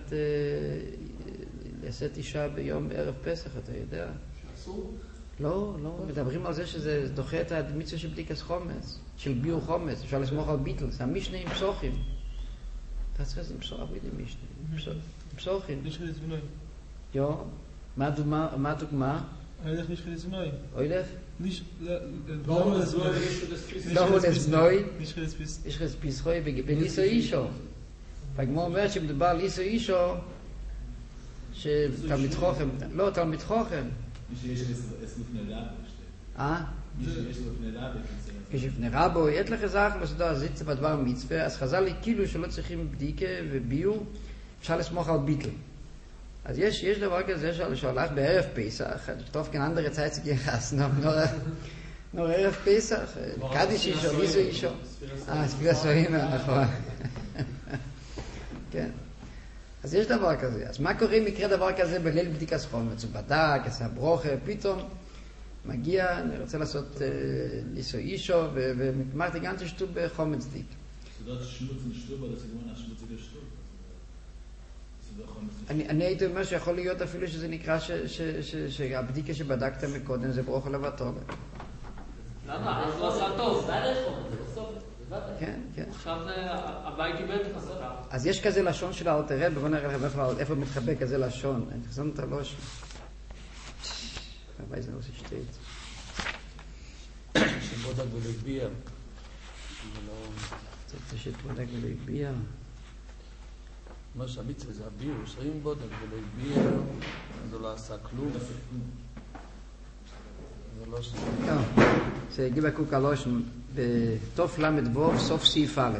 לעשות אישה ביום ערב פסח, אתה יודע. שאסור? לא, לא, מדברים על זה שזה דוחה את המצווה של בדיקת חומץ, של ביור חומץ, אפשר לסמוך על ביטל, זה המשנה עם פסוחים. אתה צריך לזה עם פסוח, אבוי לי משנה, עם פסוחים. יש חילץ בנוי. יו, מה הדוגמה? הולך יש חילץ בנוי. הולך? לא מולס בנוי. לא מולס בנוי. יש חילץ פיסחוי. יש חילץ פיסחוי בליסו אישו. והגמור אומר שמדובר על ליסו אישו, שתלמיד חוכם, לא, תלמיד חוכם. מי שיש לפני רבו, אה? מי שיש לפני רבו, כשפני רבו, יש לך זך מסודר זיצה בדבר מצווה, אז חזר לי כאילו שלא צריכים בדיקה וביור, אפשר לסמוך על ביטל. אז יש, יש דבר כזה שהלך בערב פסח, טוב כן אנדר יצא יצא יחס, נור ערב פסח, קדיש אישו, ליזו אישו. אה, ספירה סוהימה, נכון. כן. אז יש דבר כזה. אז מה קורה אם יקרה דבר כזה בליל בדיקת חומץ? הוא בדק, עשה ברוכה, פתאום מגיע, אני רוצה לעשות אה, ליסו אישו, ומתמרתי גם תשתו בחומץ דיק. סודות שמוץ נשתו בו, לסגמון השמוץ ישתו. אני, אני הייתי אומר שיכול להיות אפילו שזה נקרא ש, ש, ש, שהבדיקה שבדקת מקודם זה ברוכה לבטולה. למה? אז לא עשה טוב. כן, כן. עכשיו הבית איבד את הסתה. אז יש כזה לשון של האלתר רב, בוא נראה איפה מתחבא כזה לשון. אני תחזור את הלושן. אבל זה לא עושה שטייט. שבודק ולא בייר. זה שבודק ולא בייר. מה שהמצווה זה הביר, שאם בודק ולא בייר, זה לא עשה כלום. זה לא שזה... זה גיבה קוק הלושן. בתוף למד ווב, סוף סעיף א'.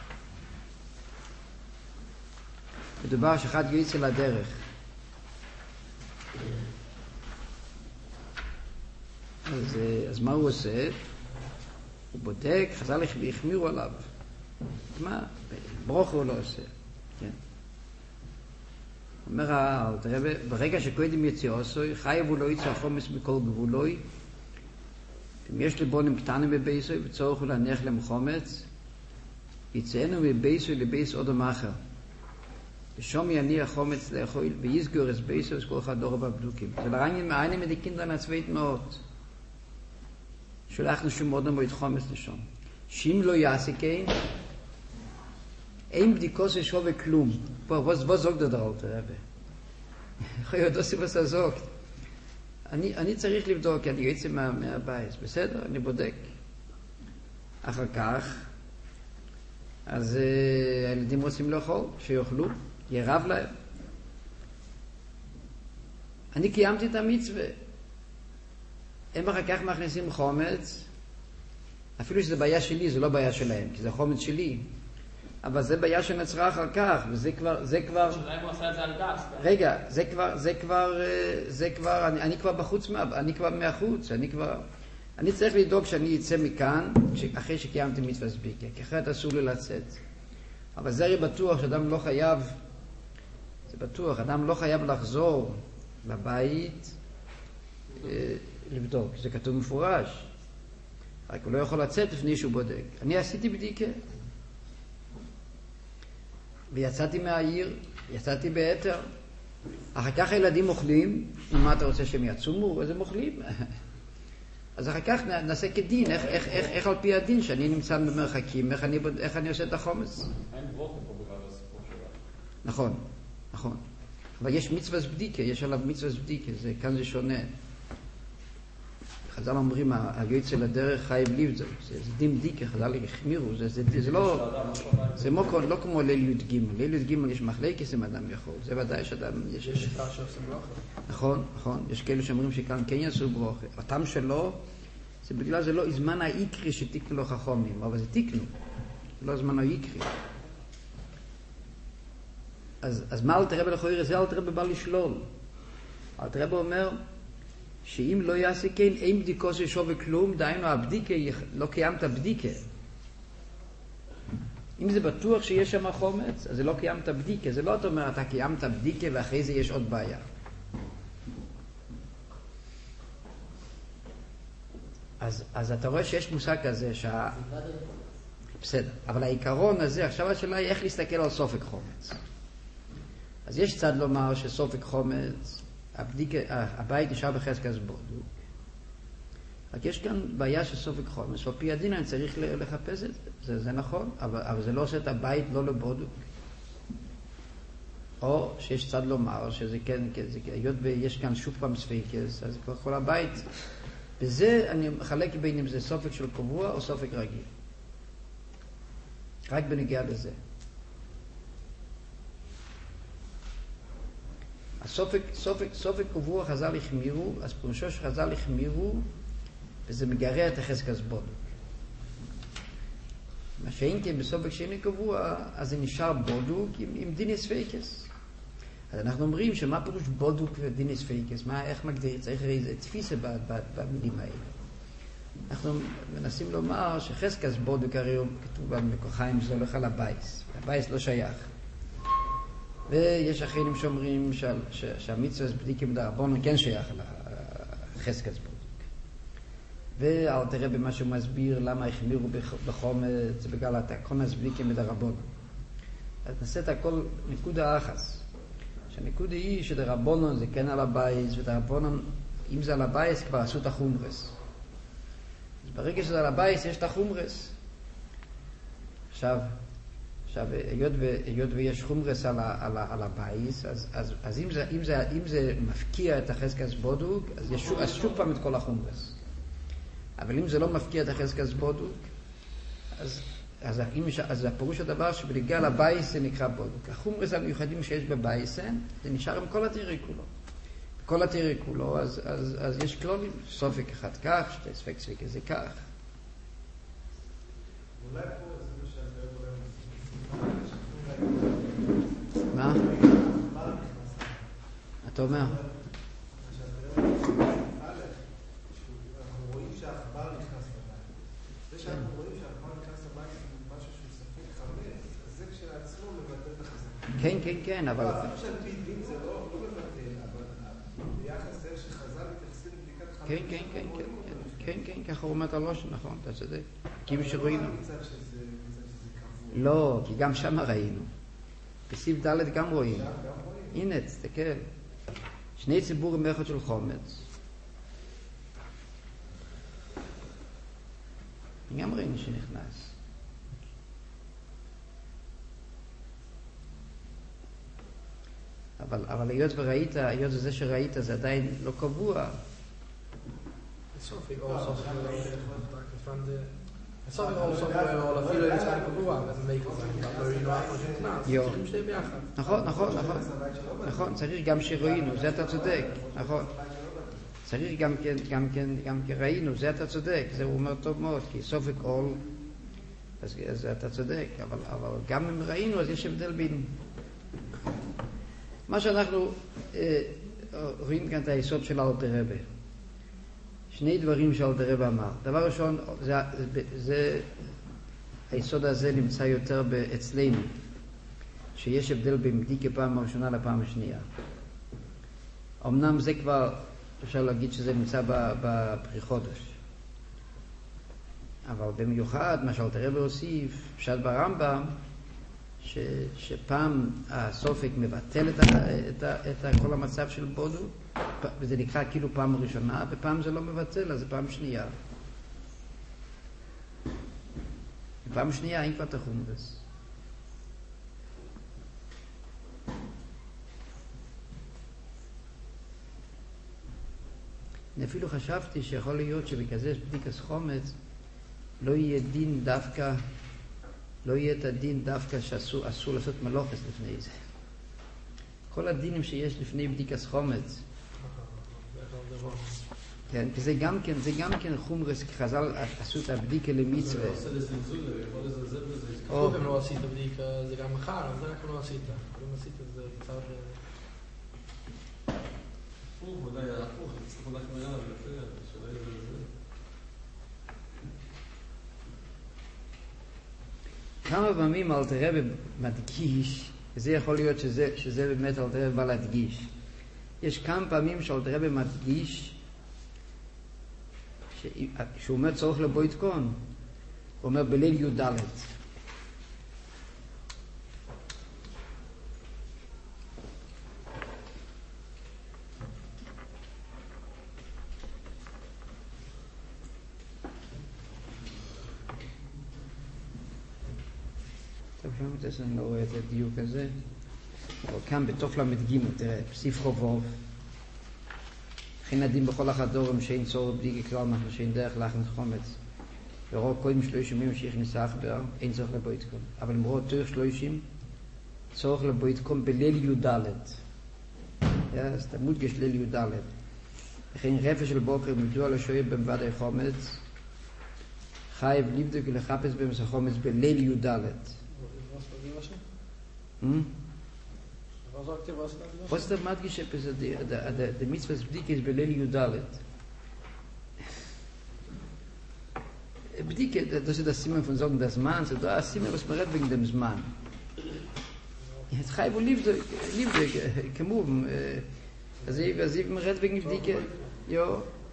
מדובר שאחד יוצא לדרך. אז, אז מה הוא עושה? הוא בודק, חז"ל החמירו עליו. מה? ברוך הוא לא עושה. כן. אומר האלתר רבי, ברגע שקודם יציאו עשוי, חייב הוא לא יצא חומץ מכל גבולוי, אם יש לבונים קטנים בבייסוי וצורך הוא להניח להם חומץ, יצאנו מבייסוי לבייס אודם אחר. ושום יניח חומץ לאכול ויסגור את בייסוי וכל אחד דור בבדוקים. זה לרעניין מעיינים מדיקינדרן הצבאית מאוד. שולחנו שום אודם בו את חומץ לשום. שאם לא יעשה כן, אין בדיקות ששווה כלום. בוא, בוא זוג דודר אלתר רבי. יכול להיות עושה בסה זוג. אני, אני צריך לבדוק, כי אני יוצא מה, מהבית, בסדר? אני בודק. אחר כך, אז uh, הילדים רוצים לאכול, שיאכלו, ירב להם. אני קיימתי את המצווה. הם אחר כך מכניסים חומץ, אפילו שזה בעיה שלי, זה לא בעיה שלהם, כי זה חומץ שלי. אבל זה בעיה שנצרה אחר כך, וזה כבר, זה כבר... שלהם הוא עשה את זה על דס. רגע, זה כבר, זה כבר, זה כבר, אני, אני כבר בחוץ, אני כבר מהחוץ, אני כבר... אני צריך לדאוג שאני אצא מכאן, אחרי שקיימתי מצווה סביקה, כי אחרת אסור לי לצאת. אבל זה הרי בטוח שאדם לא חייב, זה בטוח, אדם לא חייב לחזור לבית, לבדוק, זה כתוב מפורש. רק הוא לא יכול לצאת לפני שהוא בודק. אני עשיתי בדיקה. ויצאתי מהעיר, יצאתי ביתר. אחר כך הילדים אוכלים, מה אתה רוצה שהם יצומו? אז הם אוכלים. אז אחר כך נעשה כדין, איך, איך, איך, איך על פי הדין שאני נמצא במרחקים, איך אני, איך אני עושה את החומץ. אין ברוכן פה בגלל הסיפור שלה. נכון, נכון. אבל יש מצווה בדיקה, יש עליו מצווה בדיקה, זה, כאן זה שונה. חז"ל אומרים, היוצא לדרך חייב ליב, זה, זה, זה דין בדיקה, חז"ל החמירו, זה, זה, זה, זה לא, זה לא, לא כמו ליל י' ג', ליל י' ג' יש מחלקת אם אדם יכול, זה ודאי שאדם, יש, יש שיטה שעושים ברכה. נכון, נכון, יש כאלה שאומרים שכאן כן יעשו ברכה, הטעם שלו, זה בגלל זה לא זמן העיקרי שתיקנו לו חכמים, אבל זה תיקנו, זה לא זמן העיקרי. אז, אז מה אל תראה בלכויר? זה אל תראה בבא לשלול. אל תראה אומר שאם לא יעשה כן, אין בדיקו של שווה כלום, דהיינו הבדיקה, לא קיימת בדיקה. אם זה בטוח שיש שם חומץ, אז זה לא קיימת בדיקה. זה לא אתה אומר, אתה קיימת בדיקה ואחרי זה יש עוד בעיה. אז, אז אתה רואה שיש מושג כזה שה... בסדר, אבל העיקרון הזה, עכשיו השאלה היא איך להסתכל על סופק חומץ. אז יש צד לומר שסופק חומץ, הבדיקה, הבית נשאר בחזקת בודוק. רק יש כאן בעיה של סופק חומץ, ועל פי הדין אני צריך לחפש את זה, זה, זה נכון, אבל, אבל זה לא עושה את הבית לא לבודוק. או שיש צד לומר שזה כן, זה, היות ויש כאן שוב פעם ספיקס, אז כבר כל הבית, בזה אני מחלק בין אם זה סופק של קבוע או סופק רגיל. רק בנגיע לזה. הסופק, סופק, סופק קבוע חז"ל החמירו, אז פירושו שחז"ל החמירו, וזה מגרה את החזקת בודוק. מה שאין כן בסופק שאין קבוע, אז זה נשאר בודוק עם, עם דינס פייקס. אז אנחנו אומרים שמה פירוש בודוק ודינס פייקס? מה, איך מגדיר? צריך איזה תפיסה במילים האלה. אנחנו מנסים לומר שחזקת בודוק הרי הוא כתוב במקוחיים, זה הולך על הבייס. הבייס לא שייך. ויש אחרים שאומרים שהמצווה בדיקה מדרבנן כן שייך לחזקת בודוק. ואל תראה במה שהוא מסביר למה החמירו בחומץ, זה בגלל התקונס בדיקה מדרבנן. אז נעשה את הכל נקודה אחס. שהנקודה היא שדרבנן זה כן על הבייס, ודרבנן, אם זה על הבייס כבר עשו את החומרס. אז ברגע שזה על הבייס יש את החומרס. עכשיו, עכשיו, היות, ו, היות ויש חומרס על, ה, על, ה, על הבייס, אז, אז, אז אם, זה, אם, זה, אם זה מפקיע את החזקת בודוק, אז יש אז שוב פעם את כל החומרס. אבל אם זה לא מפקיע את החזקת בודוק, אז, אז, אם, אז הפירוש הדבר שבנגיע לבייס זה נקרא בודוק. החומרס המיוחדים שיש בבייס, זה נשאר עם כל התירי כולו. כל התירי כולו, אז, אז, אז יש כלולים, סופק אחד כך, שתי ספק ספק זה כך. אולי פה זה מה שהדבר מה? אתה אומר? אנחנו רואים שהעכבר נכנס לבית. זה שאנחנו רואים שהעכבר נכנס לבית זה משהו שהוא ספק חמץ, אז זה כשלעצמו מבטל את החזקה. כן, כן, כן, אבל... אפילו שעל פי דין זה לא מבטל, אבל ביחס לאיך שחז"ל מתייחסים לבדיקת חמץ... כן, כן, כן, כן, כן, ככה הוא אומר את הלושן, נכון, אתה צודק. כי שראינו... לא, כי גם שם ראינו. בסיב ד' גם רואים. הנה, תסתכל. שני ציבורים מאחד של חומץ. גם ראינו שנכנס. אבל, אבל היות וראית, היות זה שראית, זה עדיין לא קבוע. סופי, או סופי, סופי, או סופי, או אפילו אין צעד קבוע, אז make it like, אבל לא אינו נכנס, צריכים שתי ביחד. נכון, נכון, נכון. נכון, צריך גם שראינו, זה אתה צודק, נכון. צריך גם כן, גם כן, גם כן ראינו, זה אתה צודק, זה הוא אומר טוב מאוד, כי סופק עול, אז, אז אתה צודק, אבל, אבל גם אם ראינו, אז יש הבדל בין... מה שאנחנו אה, רואים כאן את היסוד של אלתר רבי. שני דברים שאלתר רבי אמר. דבר ראשון, זה, זה, זה, היסוד הזה נמצא יותר אצלנו, שיש הבדל בין בדיקה פעם הראשונה לפעם השנייה. אמנם זה כבר, אפשר להגיד שזה נמצא בפרי חודש. אבל במיוחד, מה שאלתר רבי הוסיף, פשט ברמב"ם, ש, שפעם הסופק מבטל את, ה, את, ה, את ה, כל המצב של בודו, וזה נקרא כאילו פעם ראשונה, ופעם זה לא מבטל, אז זה פעם שנייה. פעם שנייה אין כבר את החומרס. אני אפילו חשבתי שיכול להיות שבכזה בדיקת חומץ לא יהיה דין דווקא, לא יהיה את הדין דווקא שאסור אסור לעשות מלוכס לפני זה. כל הדינים שיש לפני בדיקת חומץ. כן, כי זה גם כן, זה גם כן חומרס, כי חז"ל עשו את הבדיקה למצווה. זה עושה לזלזול, יכול לזלזל בזה. כתוב אם לא עשית בדיקה, זה גם מחר, אז זה רק לא עשית. אם עשית את זה בצד... הפוך, אולי הפוך, צריך הולך מהר, יותר, שלא יהיה לזה. כמה פעמים אלתר רבי מדגיש, וזה יכול להיות שזה, שזה באמת אלתר רבי בא להדגיש. יש כמה פעמים שאלתר רבי מדגיש, שהוא אומר צורך לבוא יתקון, הוא אומר בליל י"ד. טוב, שם את אני לא רואה את הדיוק הזה, אבל כאן בתוף למד ג' תראה, פסיף חובוב, וכן הדין בכל החדורים שאין צורך בדיקה כלל אנחנו שאין דרך לחם חומץ. ורוב קודם שלושים שהכניסה אחבר, אין צורך לבוא יתקון. אבל למרות תורך שלושים, צורך לבוא יתקון בליל י"ד. אז אתה מודגש ליל י"ד. וכן רפש של בוקר מדוע לשוער במבדי חומץ, חייב לבדוק ולחפש במס החומץ בליל י"ד. Was ist der Madgische, der Mitzvahs Bdike ist Belel Yudalet. Bdike, das ist das Simen von Sorgen des Manns, das ist das Simen, was man redet wegen dem Mann. Jetzt Chai, wo liebte, liebte, kemuben, also ich man redet wegen Bdike, jo.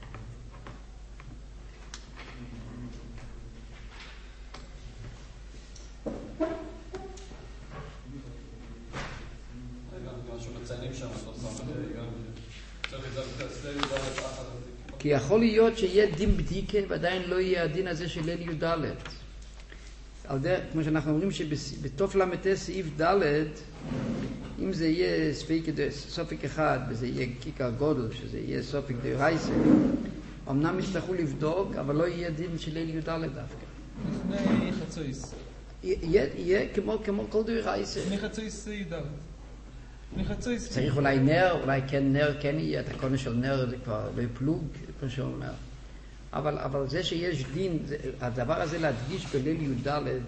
כי יכול להיות שיהיה דין בדיקה ועדיין לא יהיה הדין הזה של ליל י"ד. על דרך, כמו שאנחנו אומרים שבתוף למתי סעיף ד', אם זה יהיה סופק אחד וזה יהיה כיכר גודל, שזה יהיה סופק דרייסה, אמנם יצטרכו לבדוק, אבל לא יהיה דין של ליל י"ד דווקא. לפני חצויס. יהיה כמו כל דרייסה. לפני חצויס י"ד. צריך אולי נר, אולי כן נר, כן יהיה, את הקונה של נר זה כבר לא פלוג, כמו שאומר. אבל, אבל זה שיש דין, זה, הדבר הזה להדגיש בליל י"ד,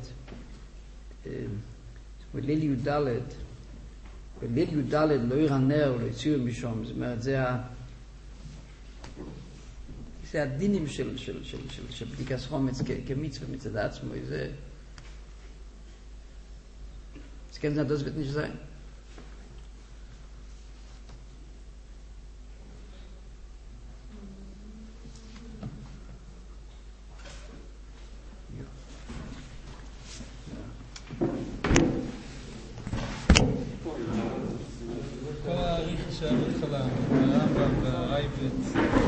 בליל י"ד, בליל י"ד לא יראה נר, לא יציעו משום, זאת אומרת, זה, ה, זה הדינים של, של, של, של, של בדיקת חומץ כמצווה מצד עצמו, זה, זה כן זה הדוס בית נשזיים. כל ההעריך שהמתחלה, הרמב"ם והרייבט